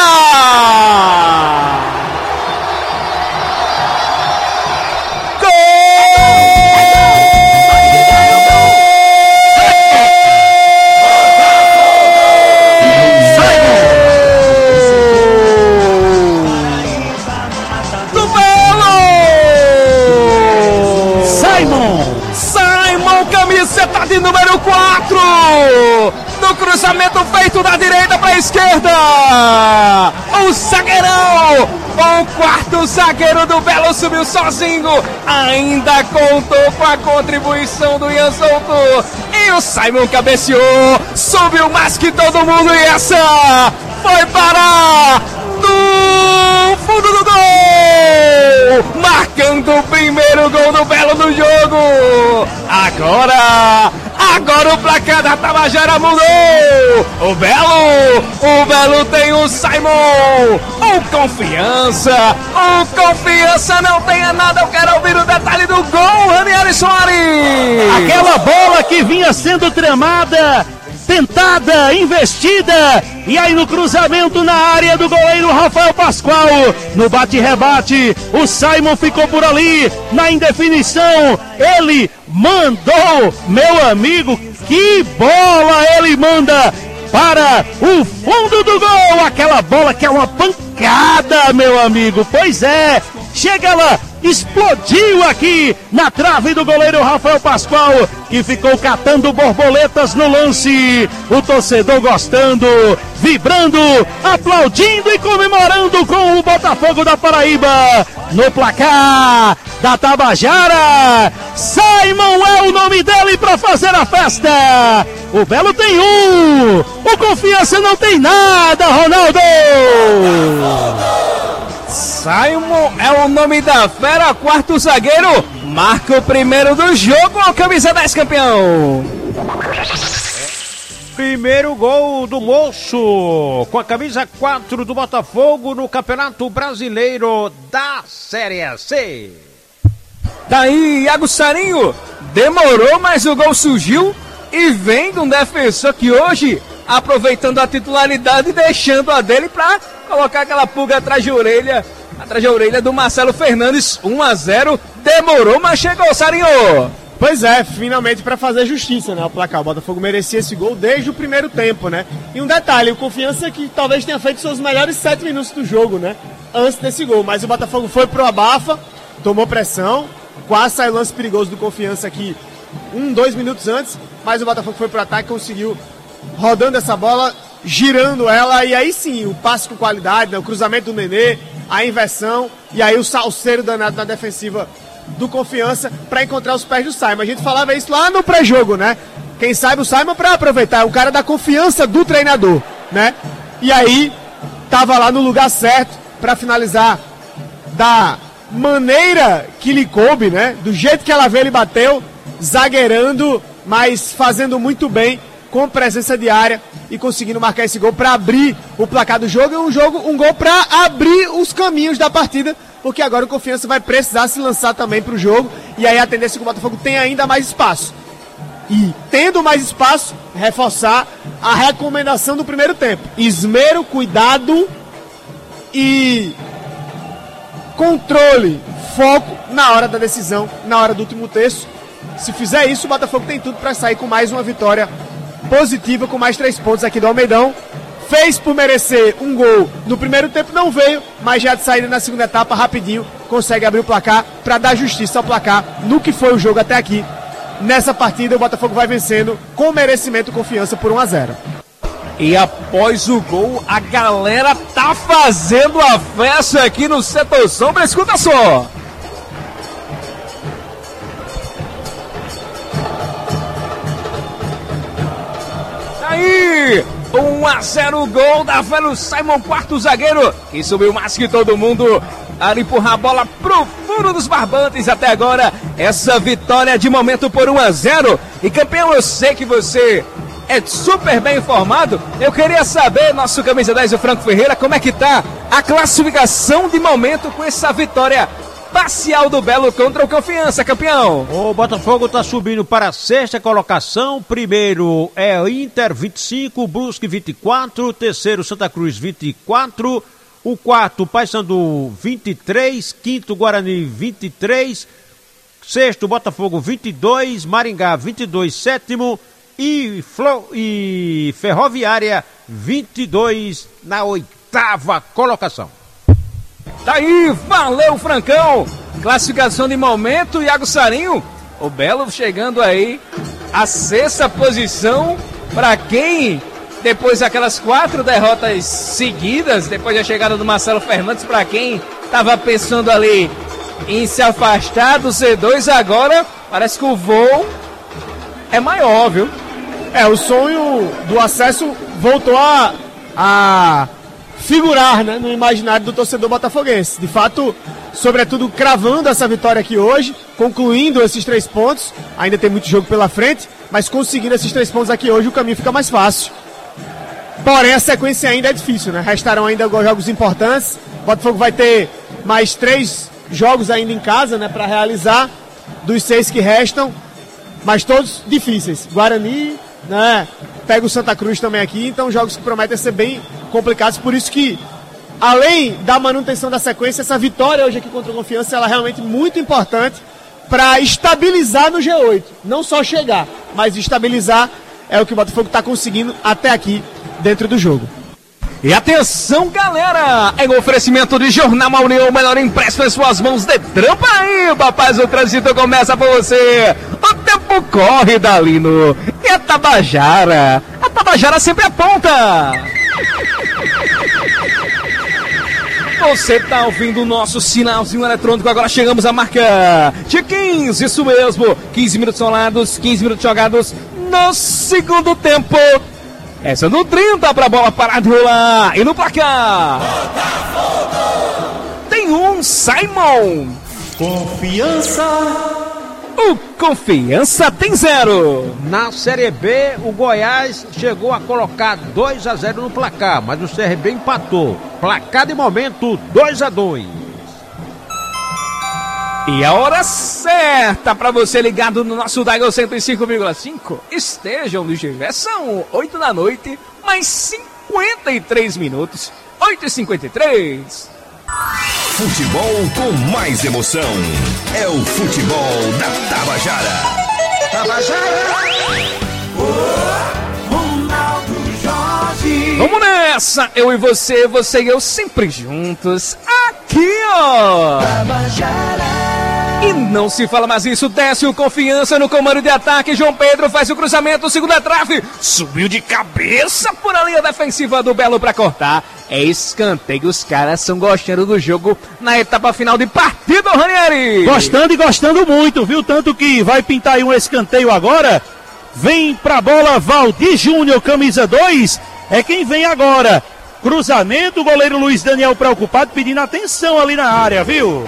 Camiseta de número quatro, no cruzamento feito da direita para a esquerda, o zagueirão, o quarto zagueiro do Belo subiu sozinho, ainda contou com a contribuição do Ian Souto, e o Simon cabeceou, subiu mais que todo mundo, e essa foi parar no fundo do gol, marcando o primeiro gol do Belo no jogo. Agora, agora o placar da Tabajara mudou. O Belo, o Belo tem o Simon, o Confiança, o Confiança não tem nada. Eu quero ouvir o detalhe do gol, Ranieri Soares. Aquela bola que vinha sendo tramada, tentada, investida, e aí no cruzamento na área do goleiro Rafael Pascoal, no bate-rebate, o Simon ficou por ali, na indefinição, ele mandou, meu amigo, que bola ele manda para o fundo do gol, aquela bola que é uma pancada, meu amigo, pois é, chega lá, explodiu aqui na trave do goleiro Rafael Pascoal, que ficou catando borboletas no lance, o torcedor gostando, vibrando, aplaudindo e comemorando com o Botafogo da Paraíba, no placar da Tabajara, Simon é o nome dele para fazer a festa, o Belo tem um, o Confiança não tem nada, Ronaldo! Simon é o nome da fera, quarto zagueiro, marca o primeiro do jogo, a camisa dez, campeão. Primeiro gol do Moço, com a camisa quatro do Botafogo no Campeonato Brasileiro da Série C. Daí, Iago Sarinho, demorou, mas o gol surgiu e vem de um defensor que hoje, aproveitando a titularidade, deixando a dele para colocar aquela pulga atrás de orelha, atrás da orelha do Marcelo Fernandes. um a zero, demorou, mas chegou, Sarinho. Pois é, finalmente para fazer justiça, né, o placar. O Botafogo merecia esse gol desde o primeiro tempo, né? E um detalhe, o Confiança que talvez tenha feito seus melhores sete minutos do jogo, né? Antes desse gol, mas o Botafogo foi pro abafa, tomou pressão, quase saiu lance perigoso do Confiança aqui, um, dois minutos antes, mas o Botafogo foi pro ataque, conseguiu rodando essa bola, girando ela, e aí sim, o passe com qualidade, né, o cruzamento do Nenê, a inversão, e aí o salseiro danado na defensiva do Confiança para encontrar os pés do Simon. A gente falava isso lá no pré-jogo, né? Quem sabe o Simon para aproveitar, é o cara da confiança do treinador, né? E aí tava lá no lugar certo para finalizar da maneira que lhe coube, né? Do jeito que ela veio, ele bateu, zagueirando, mas fazendo muito bem, com presença de área e conseguindo marcar esse gol para abrir o placar do jogo. E um jogo, um gol para abrir os caminhos da partida, porque agora o Confiança vai precisar se lançar também para o jogo, e aí a tendência é que o Botafogo tenha ainda mais espaço. E tendo mais espaço, reforçar a recomendação do primeiro tempo. Esmero, cuidado e controle, foco na hora da decisão, na hora do último terço. Se fizer isso, o Botafogo tem tudo para sair com mais uma vitória positiva, com mais três pontos aqui do Almeidão. Fez por merecer um gol no primeiro tempo, não veio, mas já de saída na segunda etapa, rapidinho, consegue abrir o placar para dar justiça ao placar no que foi o jogo até aqui. Nessa partida, o Botafogo vai vencendo com merecimento e confiança por um a zero. E após o gol, a galera tá fazendo a festa aqui no Setor Sombra, escuta só! Aí! um a zero, gol da velho Simon, quarto zagueiro, que subiu mais que todo mundo para empurrar a bola pro fundo dos barbantes. Até agora, essa vitória de momento por um a zero. E campeão, eu sei que você é super bem informado. Eu queria saber, nosso camisa dez, o Franco Ferreira, como é que tá a classificação de momento com essa vitória parcial do Belo contra o Confiança, campeão. O Botafogo está subindo para a sexta colocação. Primeiro é Inter vinte e cinco, Brusque vinte e quatro, terceiro Santa Cruz vinte e quatro, o quarto Paysandu vinte e três, quinto Guarani vinte e três, sexto Botafogo vinte e dois, Maringá vinte e dois, sétimo e, Flo... e Ferroviária vinte e dois na oitava colocação. Tá aí, valeu, Francão. Classificação de momento, Iago Sarinho. O Belo chegando aí à sexta posição. Para quem, depois daquelas quatro derrotas seguidas, depois da chegada do Marcelo Fernandes, para quem tava pensando ali em se afastar do C dois, agora parece que o voo é maior, viu? É, o sonho do acesso voltou a... a... figurar, né, no imaginário do torcedor botafoguense. De fato, sobretudo cravando essa vitória aqui hoje, concluindo esses três pontos. Ainda tem muito jogo pela frente, mas conseguindo esses três pontos aqui hoje, o caminho fica mais fácil. Porém, a sequência ainda é difícil, né? Restarão ainda jogos importantes. O Botafogo vai ter mais três jogos ainda em casa, né, para realizar, dos seis que restam, mas todos difíceis. Guarani, né? Pega o Santa Cruz também aqui, então jogos que prometem ser bem complicados, por isso que, além da manutenção da sequência, essa vitória hoje aqui contra o Confiança, ela é realmente muito importante para estabilizar no G oito, não só chegar, mas estabilizar é o que o Botafogo está conseguindo até aqui dentro do jogo. E atenção, galera! É um oferecimento de Jornal União, o melhor impresso em suas mãos. De trampa aí, rapaz, o trânsito começa por você. O tempo corre, Dalino. E a Tabajara? A Tabajara sempre aponta. Você tá ouvindo o nosso sinalzinho eletrônico, agora chegamos à marca de quinze, isso mesmo. quinze minutos rolados, quinze minutos jogados no segundo tempo. Essa no trinta pra bola parar de rolar. E no placar tem um Simon. Confiança. o Confiança tem zero. Na Série B, o Goiás chegou a colocar dois a zero no placar, mas o C R B empatou. Placar de momento dois a dois. E a hora certa para você ligado no nosso Dial cento e cinco vírgula cinco. Esteja onde estiver, são oito da noite, mais cinquenta e três minutos. oito e cinquenta e três. Futebol com mais emoção. É o futebol da Tabajara. Tabajara! Oh, Ronaldo Jorge! Vamos nessa! Eu e você, você e eu sempre juntos. Aqui, ó! Tabajara! E não se fala mais isso, desce o Confiança no comando de ataque, João Pedro faz o cruzamento, segunda trave, subiu de cabeça por a linha defensiva do Belo pra cortar, é escanteio, os caras estão gostando do jogo na etapa final de partida, Ranieri! Gostando e gostando muito, viu? Tanto que vai pintar aí um escanteio agora, vem pra bola Valdir Júnior, camisa dois, é quem vem agora, cruzamento, o goleiro Luiz Daniel preocupado, pedindo atenção ali na área, viu?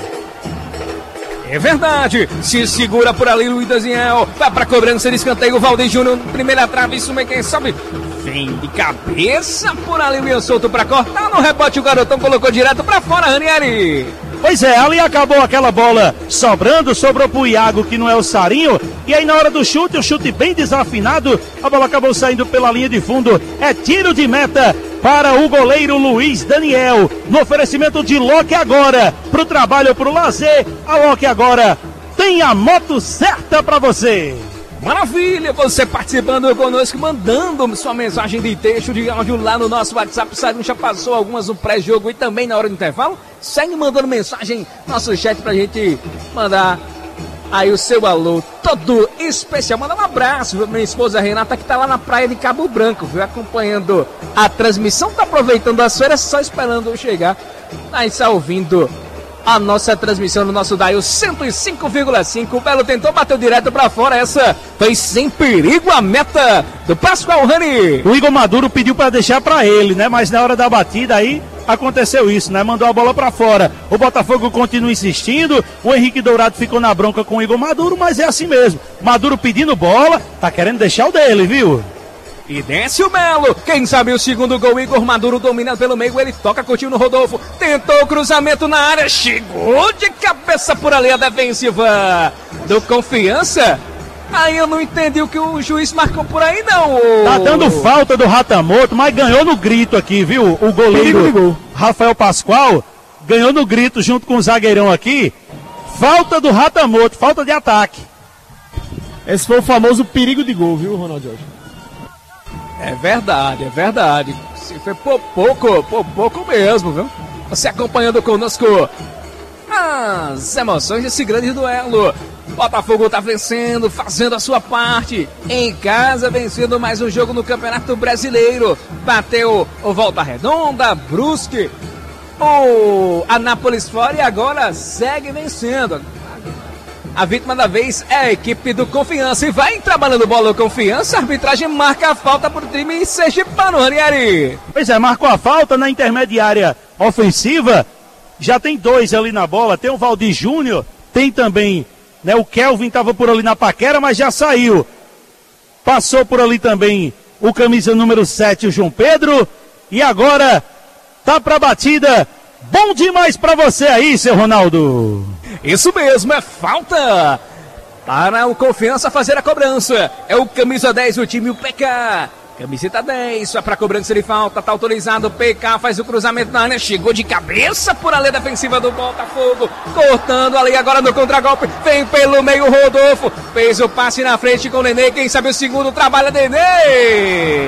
É verdade, se segura por ali Luiz Daniel, vai pra cobrança de escanteio, Valdir Júnior, primeira trave, isso mesmo, quem sabe, vem de cabeça por ali o Ian Souto pra cortar, no rebote o garotão colocou direto pra fora, Ranieri. Pois é, ali acabou aquela bola sobrando, sobrou pro Iago, que não é o Sarinho, e aí na hora do chute, o chute bem desafinado, a bola acabou saindo pela linha de fundo, é tiro de meta para o goleiro Luiz Daniel, no oferecimento de Loki agora, pro trabalho ou pro lazer, a Loki agora tem a moto certa para você. Maravilha, você participando conosco, mandando sua mensagem de texto, de áudio lá no nosso WhatsApp. Sabe, já passou algumas no pré-jogo e também na hora do intervalo. Segue mandando mensagem no nosso chat pra gente mandar aí o seu alô todo especial. Manda um abraço pra minha esposa Renata, que tá lá na praia de Cabo Branco, viu? Acompanhando a transmissão, tá aproveitando as férias, só esperando eu chegar. Aí está ouvindo a nossa transmissão no nosso Dial cento e cinco vírgula cinco. O Belo tentou, bateu direto pra fora. Essa foi sem perigo a meta do Pascoal Rani. O Igor Maduro pediu pra deixar pra ele, né? Mas na hora da batida aí aconteceu isso, né? Mandou a bola pra fora. O Botafogo continua insistindo. O Henrique Dourado ficou na bronca com o Igor Maduro, mas é assim mesmo. Maduro pedindo bola, tá querendo deixar o dele, viu? E desce o Belo, quem sabe o segundo gol, Igor Maduro domina pelo meio, ele toca curtinho no Rodolfo, tentou o cruzamento na área, chegou de cabeça por ali a defensiva do Confiança. Aí eu não entendi o que o juiz marcou por aí não. Tá dando falta do Ratamoto, mas ganhou no grito aqui, viu? O goleiro Rafael Pascoal ganhou no grito junto com o zagueirão aqui. Falta do Ratamoto, falta de ataque. Esse foi o famoso perigo de gol, viu, Ronaldo Jorge? É verdade, é verdade. Se foi por pouco, por pouco mesmo, viu? Você acompanhando conosco as emoções desse grande duelo. Botafogo tá vencendo, fazendo a sua parte. Em casa, vencendo mais um jogo no Campeonato Brasileiro. Bateu o Volta Redonda, Brusque, o Anápolis fora e agora segue vencendo. A vítima da vez é a equipe do Confiança. E vai trabalhando bola Confiança. A arbitragem marca a falta para o time sergipano, Ranieri. Pois é, marcou a falta na intermediária ofensiva. Já tem dois ali na bola. Tem o Valdir Júnior. Tem também, né, o Kelvin estava por ali na paquera, mas já saiu. Passou por ali também o camisa número sete, o João Pedro. E agora tá para batida. Bom demais para você aí, seu Ronaldo. Isso mesmo, é falta para o Confiança fazer a cobrança. É o camisa dez do time, o P K. Camiseta dez, só para cobrança de falta, tá autorizado. O P K faz o cruzamento na área, chegou de cabeça por ali defensiva do Botafogo, cortando ali agora no contragolpe. Vem pelo meio Rodolfo, fez o passe na frente com o Nenê. Quem sabe o segundo trabalha Nenê.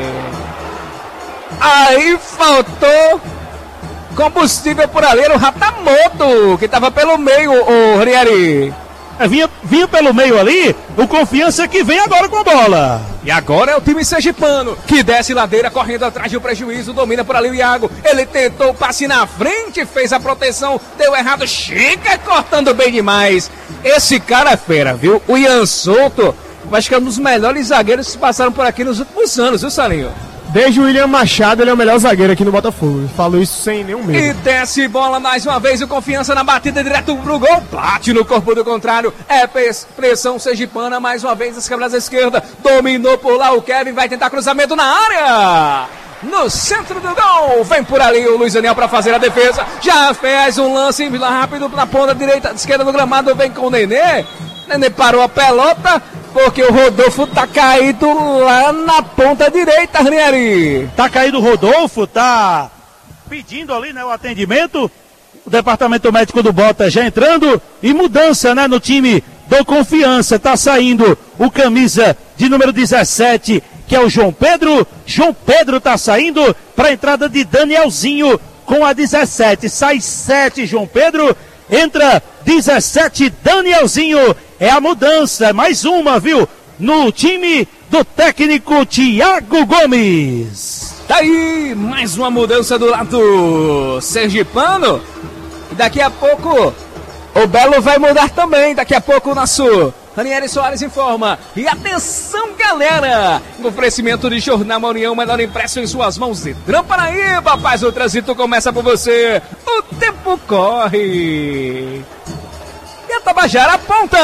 Aí faltou combustível por ali, era o Ratamoto, que tava pelo meio, o Ranieri. É, vinha, vinha pelo meio ali, o Confiança que vem agora com a bola. E agora é o time sergipano, que desce ladeira, correndo atrás do prejuízo, domina por ali o Iago. Ele tentou o passe na frente, fez a proteção, deu errado, chega cortando bem demais. Esse cara é fera, viu? O Ian Souto, acho que é um dos melhores zagueiros que passaram por aqui nos últimos anos, viu, Salinho? Desde o William Machado, ele é o melhor zagueiro aqui no Botafogo. Eu falo isso sem nenhum medo. E desce bola mais uma vez, o Confiança na batida direto pro gol. Bate no corpo do contrário. É pressão sergipana mais uma vez, as câmeras à esquerda. Dominou por lá o Kevin, vai tentar cruzamento na área. No centro do gol, vem por ali o Luiz Daniel para fazer a defesa. Já fez um lance rápido na ponta direita, esquerda do gramado, vem com o Nenê. Nenê parou a pelota, porque o Rodolfo tá caído lá na ponta direita, Ranieri. Tá caído o Rodolfo, tá pedindo ali, né, o atendimento. O departamento médico do Bota já entrando. E mudança, né, no time do Confiança. Tá saindo o camisa de número dezessete, que é o João Pedro. João Pedro tá saindo para a entrada de Danielzinho com a dezessete. Sai sete, João Pedro. Entra dezessete, Danielzinho. É a mudança, mais uma, viu? No time do técnico Thiago Gomes. Tá aí, mais uma mudança do lado sergipano. E daqui a pouco o Belo vai mudar também. Daqui a pouco o nosso Ranieri Soares informa. E atenção, galera! No oferecimento de Jornal União, melhor impresso em suas mãos. E Paraíba, paz, o trânsito começa por você. O tempo corre. E a Tabajara aponta.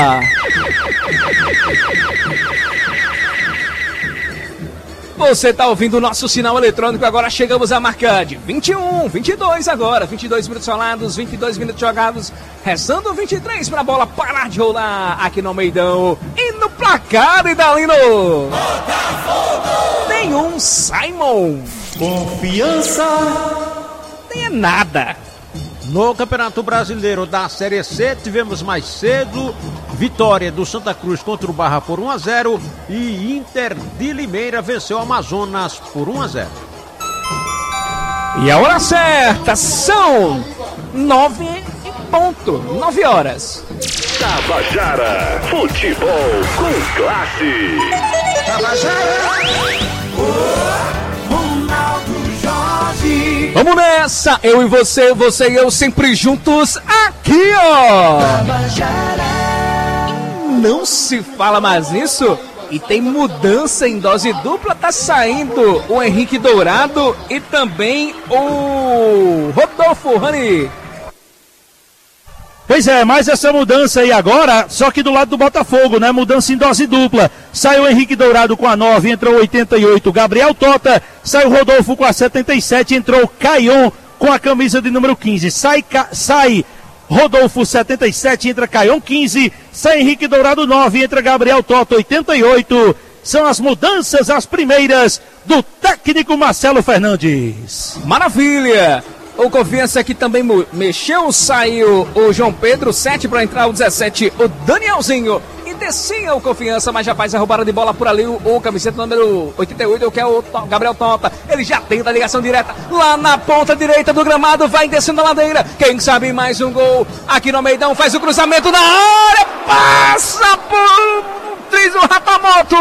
Você está ouvindo o nosso sinal eletrônico, agora chegamos à marca de vinte e um, vinte e dois agora, vinte e dois minutos rolados, vinte e dois minutos jogados, restando vinte e três para a bola parar de rolar aqui no Almeidão. E no placar, Idalino, Botafogo! Tem um Simon. Confiança. Tem nada. No Campeonato Brasileiro da Série C, tivemos mais cedo vitória do Santa Cruz contra o Barra por um a zero e Inter de Limeira venceu o Amazonas por um a zero. E a hora certa são nove e ponto, nove horas. Tabajara, futebol com classe. Tabajara. Oh, Ronaldo Jorge. Vamos nessa, eu e você, você e eu sempre juntos aqui, ó. Tabajara. Não se fala mais nisso. E tem mudança em dose dupla, tá saindo o Henrique Dourado e também o Rodolfo, Rani. Pois é, mais essa mudança aí agora, só que do lado do Botafogo, né? Mudança em dose dupla. Sai o Henrique Dourado com a nove, entrou oitenta e oito, Gabriel Tota. Sai o Rodolfo com a setenta e sete, entrou Caion com a camisa de número quinze. Sai, sai Rodolfo setenta e sete, entra Caion quinze. Sai Henrique Dourado nove, entra Gabriel Tota oitenta e oito. São as mudanças, as primeiras do técnico Marcelo Fernandes. Maravilha! O Confiança aqui também mexeu, saiu o João Pedro, sete para entrar o dezessete, o Danielzinho. E descia o Confiança, mas já faz a roubada de bola por ali, o, o camiseta número oitenta e oito, que é o Gabriel Tota. Ele já tenta a ligação direta lá na ponta direita do gramado, vai descendo a ladeira. Quem sabe mais um gol aqui no Almeidão, faz o cruzamento na área, passa por Tris o Ratamoto.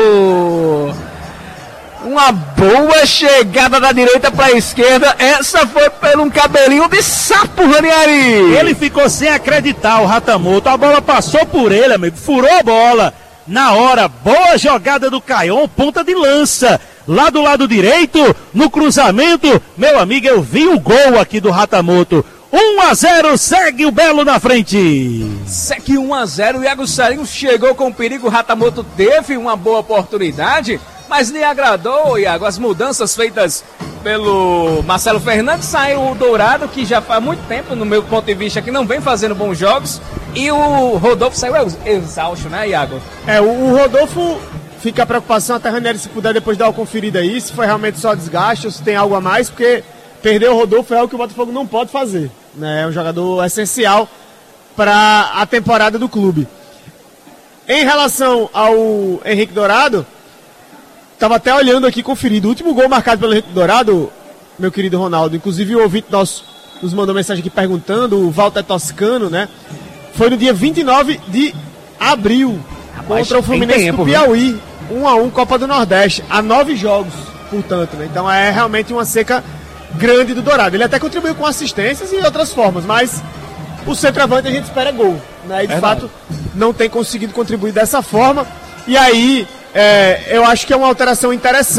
Uma boa chegada da direita para a esquerda. Essa foi pelo um cabelinho de sapo, Ranieri. Ele ficou sem acreditar, o Ratamoto. A bola passou por ele, amigo. Furou a bola. Na hora, boa jogada do Caion, ponta de lança. Lá do lado direito, no cruzamento. Meu amigo, eu vi o gol aqui do Ratamoto. um a zero, segue o Belo na frente. Segue um a zero, o Iago Sarinho chegou com perigo. O Ratamoto teve uma boa oportunidade, mas lhe agradou, Iago, as mudanças feitas pelo Marcelo Fernandes. Saiu o Dourado, que já faz muito tempo, no meu ponto de vista, que não vem fazendo bons jogos. E o Rodolfo saiu exausto, né, Iago? É, o, o Rodolfo fica a preocupação, até Ranieri, se puder depois dar uma conferida aí, se foi realmente só desgaste ou se tem algo a mais, porque perder o Rodolfo é algo que o Botafogo não pode fazer, né? É um jogador essencial para a temporada do clube. Em relação ao Henrique Dourado, estava até olhando aqui, conferido. O último gol marcado pelo Henrique Dourado, meu querido Ronaldo, inclusive o ouvinte nosso nos mandou mensagem aqui perguntando, o Walter Toscano, né? Foi no dia vinte e nove de abril, Rapaz, contra o Fluminense tempo, do Piauí, um a um, Copa do Nordeste, há nove jogos, portanto, né? Então é realmente uma seca grande do Dourado. Ele até contribuiu com assistências e outras formas, mas o centroavante a gente espera gol, né? E de é fato verdade. Não tem conseguido contribuir dessa forma. E aí, É, eu acho que é uma alteração interessante.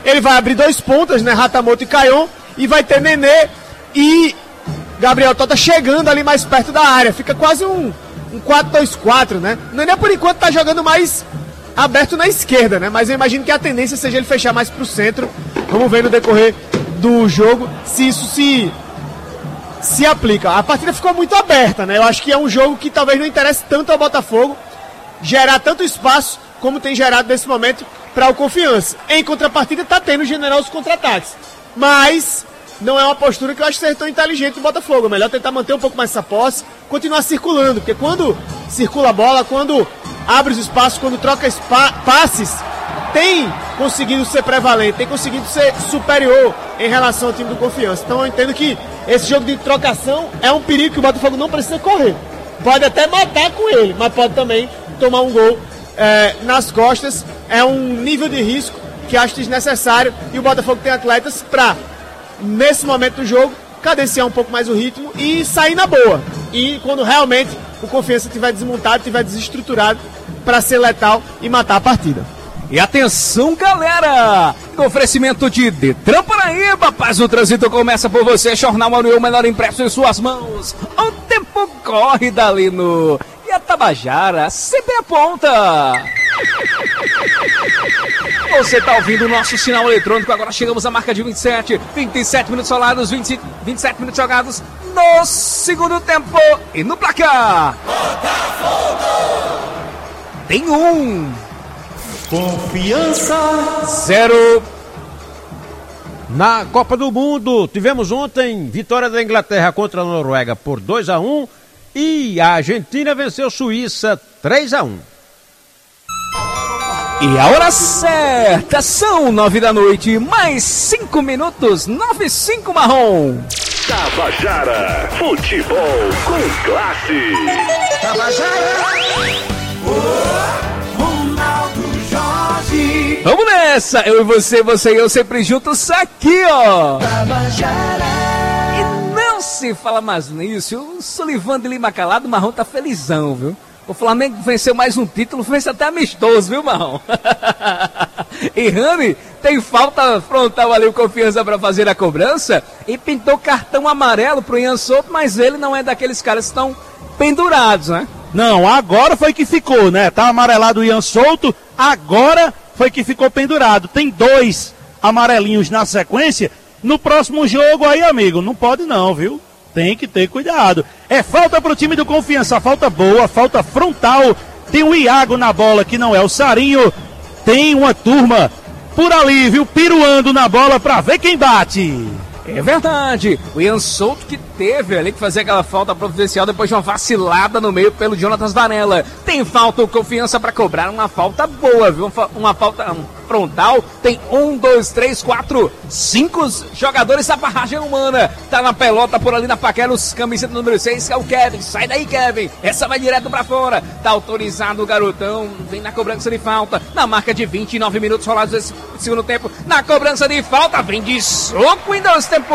ele vai abrir dois pontas, né? Ratamoto e Caion, e vai ter Nenê e Gabriel Tota chegando ali mais perto da área. Fica quase um, um quatro dois quatro, né? Nenê, por enquanto, tá jogando mais aberto na esquerda, né? Mas eu imagino que a tendência seja ele fechar mais pro centro. Vamos ver no decorrer do jogo se isso se, se aplica. A partida ficou muito aberta, né? Eu acho que é um jogo que talvez não interesse tanto ao Botafogo gerar tanto espaço como tem gerado nesse momento para o Confiança. Em contrapartida, tá tendo generosos contra-ataques. Mas não é uma postura que eu acho ser tão inteligente do Botafogo. É melhor tentar manter um pouco mais essa posse, continuar circulando, porque quando circula a bola, quando abre os espaços, quando troca passes, tem conseguido ser prevalente, tem conseguido ser superior em relação ao time do Confiança. Então eu entendo que esse jogo de trocação é um perigo que o Botafogo não precisa correr. Pode até matar com ele, mas pode também tomar um gol é, nas costas. É um nível de risco que acho desnecessário e o Botafogo tem atletas para, nesse momento do jogo, cadenciar um pouco mais o ritmo e sair na boa. E quando realmente o Confiança estiver desmontado, estiver desestruturado para ser letal e matar a partida. E atenção, galera! Com oferecimento de Detran Paraíba, paz o trânsito começa por você. Jornal União, melhor impresso em suas mãos. O tempo corre, Dalino. E a Tabajara sempre aponta. Você está ouvindo o nosso sinal eletrônico. Agora chegamos à marca de vinte e sete. vinte e sete minutos rolados, vinte, vinte e sete minutos jogados no segundo tempo. E no placar. Botafogo! Tem um. Confiança. Zero. Na Copa do Mundo, tivemos ontem vitória da Inglaterra contra a Noruega por dois a um e a Argentina venceu Suíça três a um. E a hora certa são nove da noite, mais cinco minutos, nove e cinco marrom. Tabajara, futebol com classe. Tabajara. Oh, Ronaldo Jorge. Vamos nessa, eu e você, você e eu sempre juntos aqui, ó. Tabajara. E não se fala mais nisso, o Sullivan de Lima Calado, o Marrom tá felizão, viu? O Flamengo venceu mais um título, fez até amistoso, viu, Marrom? E Rani tem falta frontal ali, o Confiança para fazer a cobrança e pintou cartão amarelo pro Ian Souto, mas ele não é daqueles caras que estão pendurados, né? Não, agora foi que ficou, né? Tá amarelado o Ian Souto, agora foi que ficou pendurado. Tem dois amarelinhos na sequência. No próximo jogo aí, amigo, não pode não, viu? Tem que ter cuidado. É falta pro time do Confiança, falta boa, falta frontal. Tem o Iago na bola, que não é o Sarinho. Tem uma turma por ali, viu? Piruando na bola pra ver quem bate. É verdade. O Ian Souto que teve ali que fazer aquela falta providencial depois de uma vacilada no meio pelo Jonatas Varela. Tem falta o Confiança para cobrar uma falta boa, viu? Uma falta frontal. Tem um, dois, três, quatro, cinco jogadores da barragem humana. Tá na pelota por ali na Paquera, os camiseta número seis, que é o Kevin. Sai daí, Kevin. Essa vai direto pra fora. Tá autorizado o garotão. Vem na cobrança de falta. Na marca de vinte e nove minutos rolados desse segundo tempo. Na cobrança de falta. Vem de soco em dois tempos.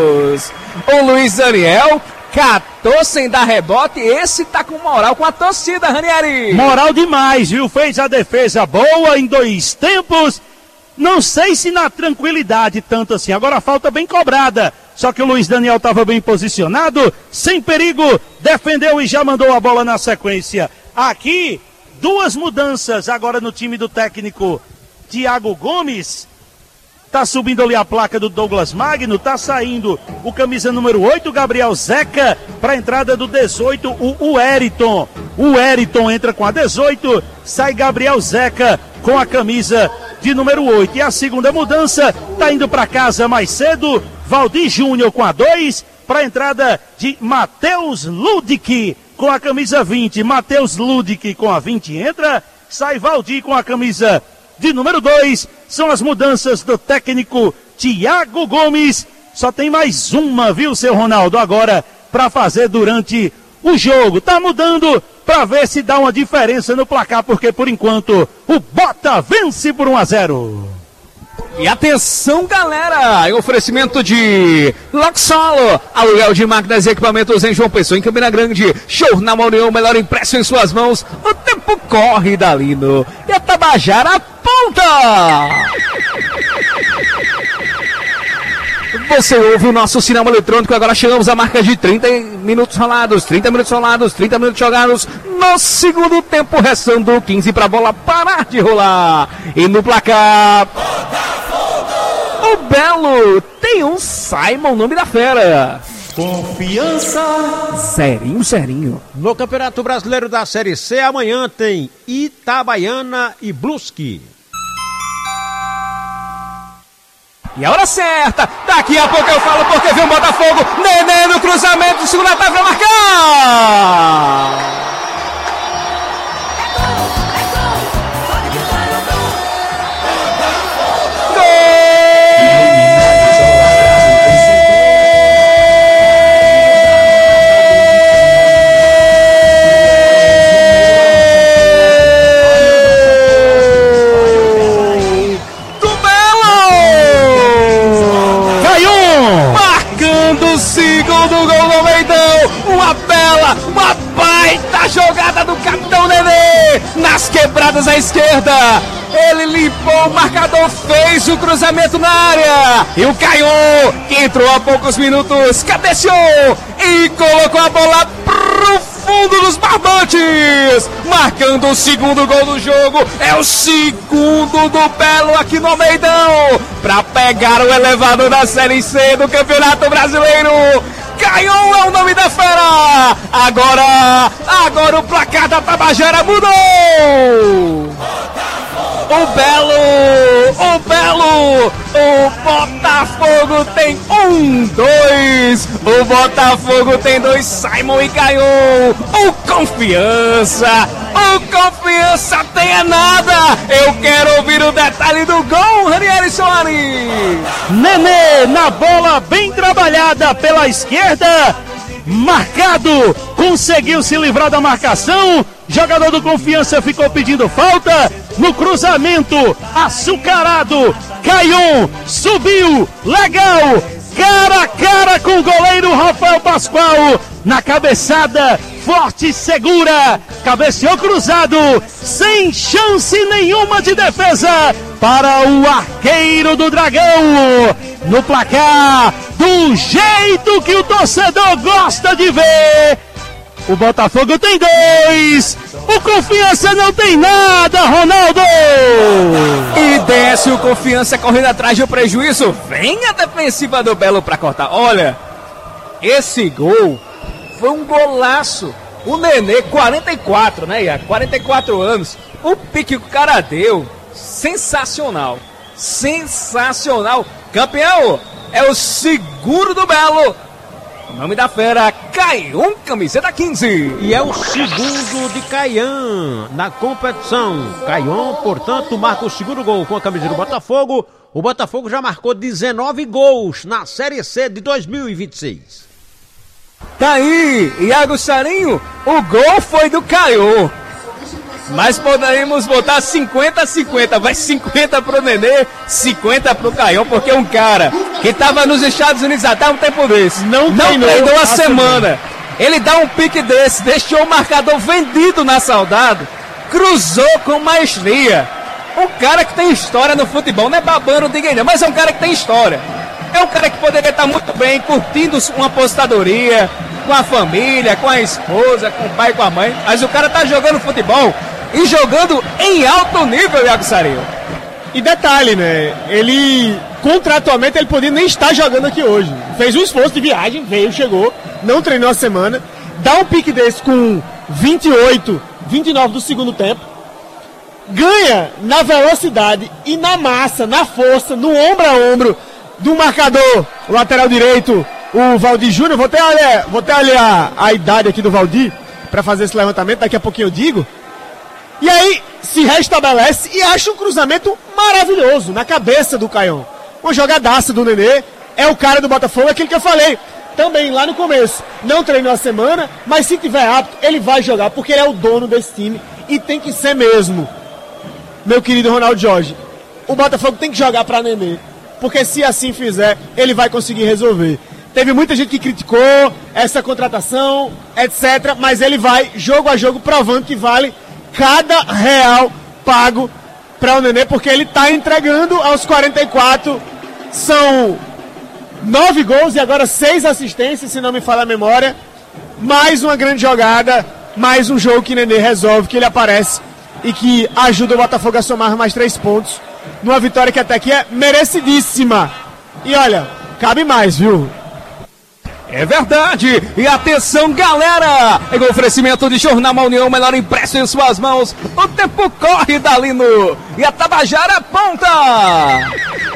O Luiz Daniel catou sem dar rebote. Esse tá com moral com a torcida, Ranieri. Moral demais, viu? Fez a defesa boa em dois tempos. Não sei se na tranquilidade tanto assim. Agora a falta bem cobrada. Só que o Luiz Daniel estava bem posicionado, sem perigo, defendeu e já mandou a bola na sequência. Aqui, duas mudanças agora no time do técnico Thiago Gomes. Tá subindo ali a placa do Douglas Magno, tá saindo o camisa número oito, Gabriel Zeca, para a entrada do dezoito, o, o Eriton. O Eriton entra com a dezoito, sai Gabriel Zeca com a camisa de número oito. E a segunda mudança, tá indo para casa mais cedo, Valdir Júnior com a dois, para a entrada de Matheus Ludic com a camisa vinte. Matheus Ludic com a vinte entra, sai Valdir com a camisa de número dois, são as mudanças do técnico Thiago Gomes. Só tem mais uma, viu, seu Ronaldo, agora para fazer durante o jogo. Tá mudando para ver se dá uma diferença no placar, porque por enquanto o Bota vence por um a zero. E atenção, galera, em oferecimento de Loxolo, aluguel de máquinas e equipamentos em João Pessoa, em Campina Grande. Jornal União, melhor impresso em suas mãos. O tempo corre, Dalino. E a Tabajara aponta. Você ouve o nosso sinal eletrônico, agora chegamos à marca de trinta minutos rolados, trinta minutos rolados, trinta minutos jogados no segundo tempo, restando quinze para a bola parar de rolar. E no placar, o Belo tem um Simon, nome da fera. Confiança. Serinho, serinho. No Campeonato Brasileiro da Série C, amanhã tem Itabaiana e Brusque. E a hora certa, daqui a pouco eu falo porque vem o Botafogo, Nenê no cruzamento, segunda etapa pra marcar! Segundo gol no Meidão, uma bela, uma baita jogada do capitão Nenê, nas quebradas à esquerda, ele limpou o marcador, fez o cruzamento na área, e o Caion, que entrou há poucos minutos, cabeceou e colocou a bola pro fundo dos barbantes, marcando o segundo gol do jogo, é o segundo do Belo aqui no Meidão, para pegar o elevador da Série C do Campeonato Brasileiro. Caion é o nome da fera, agora, agora o placar da Tabajara mudou. O Belo, o Belo, o Botafogo tem um, dois, o Botafogo tem dois, Simon e Caion, o Confiança, o Confiança tem é nada, eu quero ouvir o detalhe do gol, Ranieri Soares. Nenê na bola bem trabalhada pela esquerda, marcado, conseguiu se livrar da marcação, jogador do Confiança ficou pedindo falta, no cruzamento, açucarado, Caion subiu, legal, cara a cara com o goleiro Rafael Pascoal, na cabeçada, forte e segura, cabeceou cruzado, sem chance nenhuma de defesa, para o arqueiro do Dragão, no placar, do jeito que o torcedor gosta de ver. O Botafogo tem dois, o Confiança não tem nada, Ronaldo! E desce o Confiança correndo atrás do prejuízo, vem a defensiva do Belo pra cortar. Olha, esse gol foi um golaço. O Nenê, quarenta e quatro, né, Iago? quarenta e quatro anos, o pique que o cara deu, sensacional, sensacional. Campeão, é o seguro do Belo. O nome da fera, Caion, camiseta quinze. E é o segundo de Caian na competição. Caion, portanto, marca o segundo gol com a camisa do Botafogo. O Botafogo já marcou dezenove gols na Série C de dois mil e vinte e seis. Tá aí, Iago Sarinho, o gol foi do Caion. Mas poderíamos botar cinquenta a cinquenta, vai cinquenta pro Nenê, cinquenta pro Caion, porque um cara que tava nos Estados Unidos até um tempo desse, não, não treinou a semana, ele dá um pique desse, deixou o marcador vendido na saudade, cruzou com maestria. Um cara que tem história no futebol, não é babando de ninguém, mas é um cara que tem história. É um cara que poderia estar muito bem, curtindo uma apostadoria, com a família, com a esposa, com o pai, com a mãe, mas o cara tá jogando futebol e jogando em alto nível, Iago Sarinho. E detalhe, né? Ele, contratualmente, ele podia nem estar jogando aqui hoje. Fez um esforço de viagem, veio, chegou, não treinou a semana, dá um pique desse com vinte e oito, vinte e nove do segundo tempo, ganha na velocidade e na massa, na força, no ombro a ombro do marcador, o lateral direito, o Valdir Júnior. Vou até olhar, vou até olhar a idade aqui do Valdir para fazer esse levantamento, daqui a pouquinho eu digo. E aí se restabelece e acha um cruzamento maravilhoso na cabeça do Caion. Uma jogadaça do Nenê, é o cara do Botafogo, aquilo que eu falei também lá no começo. Não treinou a semana, mas se tiver apto, ele vai jogar, porque ele é o dono desse time e tem que ser mesmo. Meu querido Ronaldo Jorge, o Botafogo tem que jogar para Nenê, porque se assim fizer, ele vai conseguir resolver. Teve muita gente que criticou essa contratação, etcétera, mas ele vai, jogo a jogo, provando que vale cada real pago para o Nenê, porque ele está entregando aos quarenta e quatro. São Nove gols e agora seis assistências, se não me falha a memória. Mais uma grande jogada, mais um jogo que Nenê resolve, que ele aparece e que ajuda o Botafogo a somar mais três pontos. Numa vitória que até aqui é merecidíssima. E olha, cabe mais, viu? É verdade! E atenção, galera! É o oferecimento de Jornal Uma União, melhor impresso em suas mãos. O tempo corre, Dalino! E a Tabajara aponta!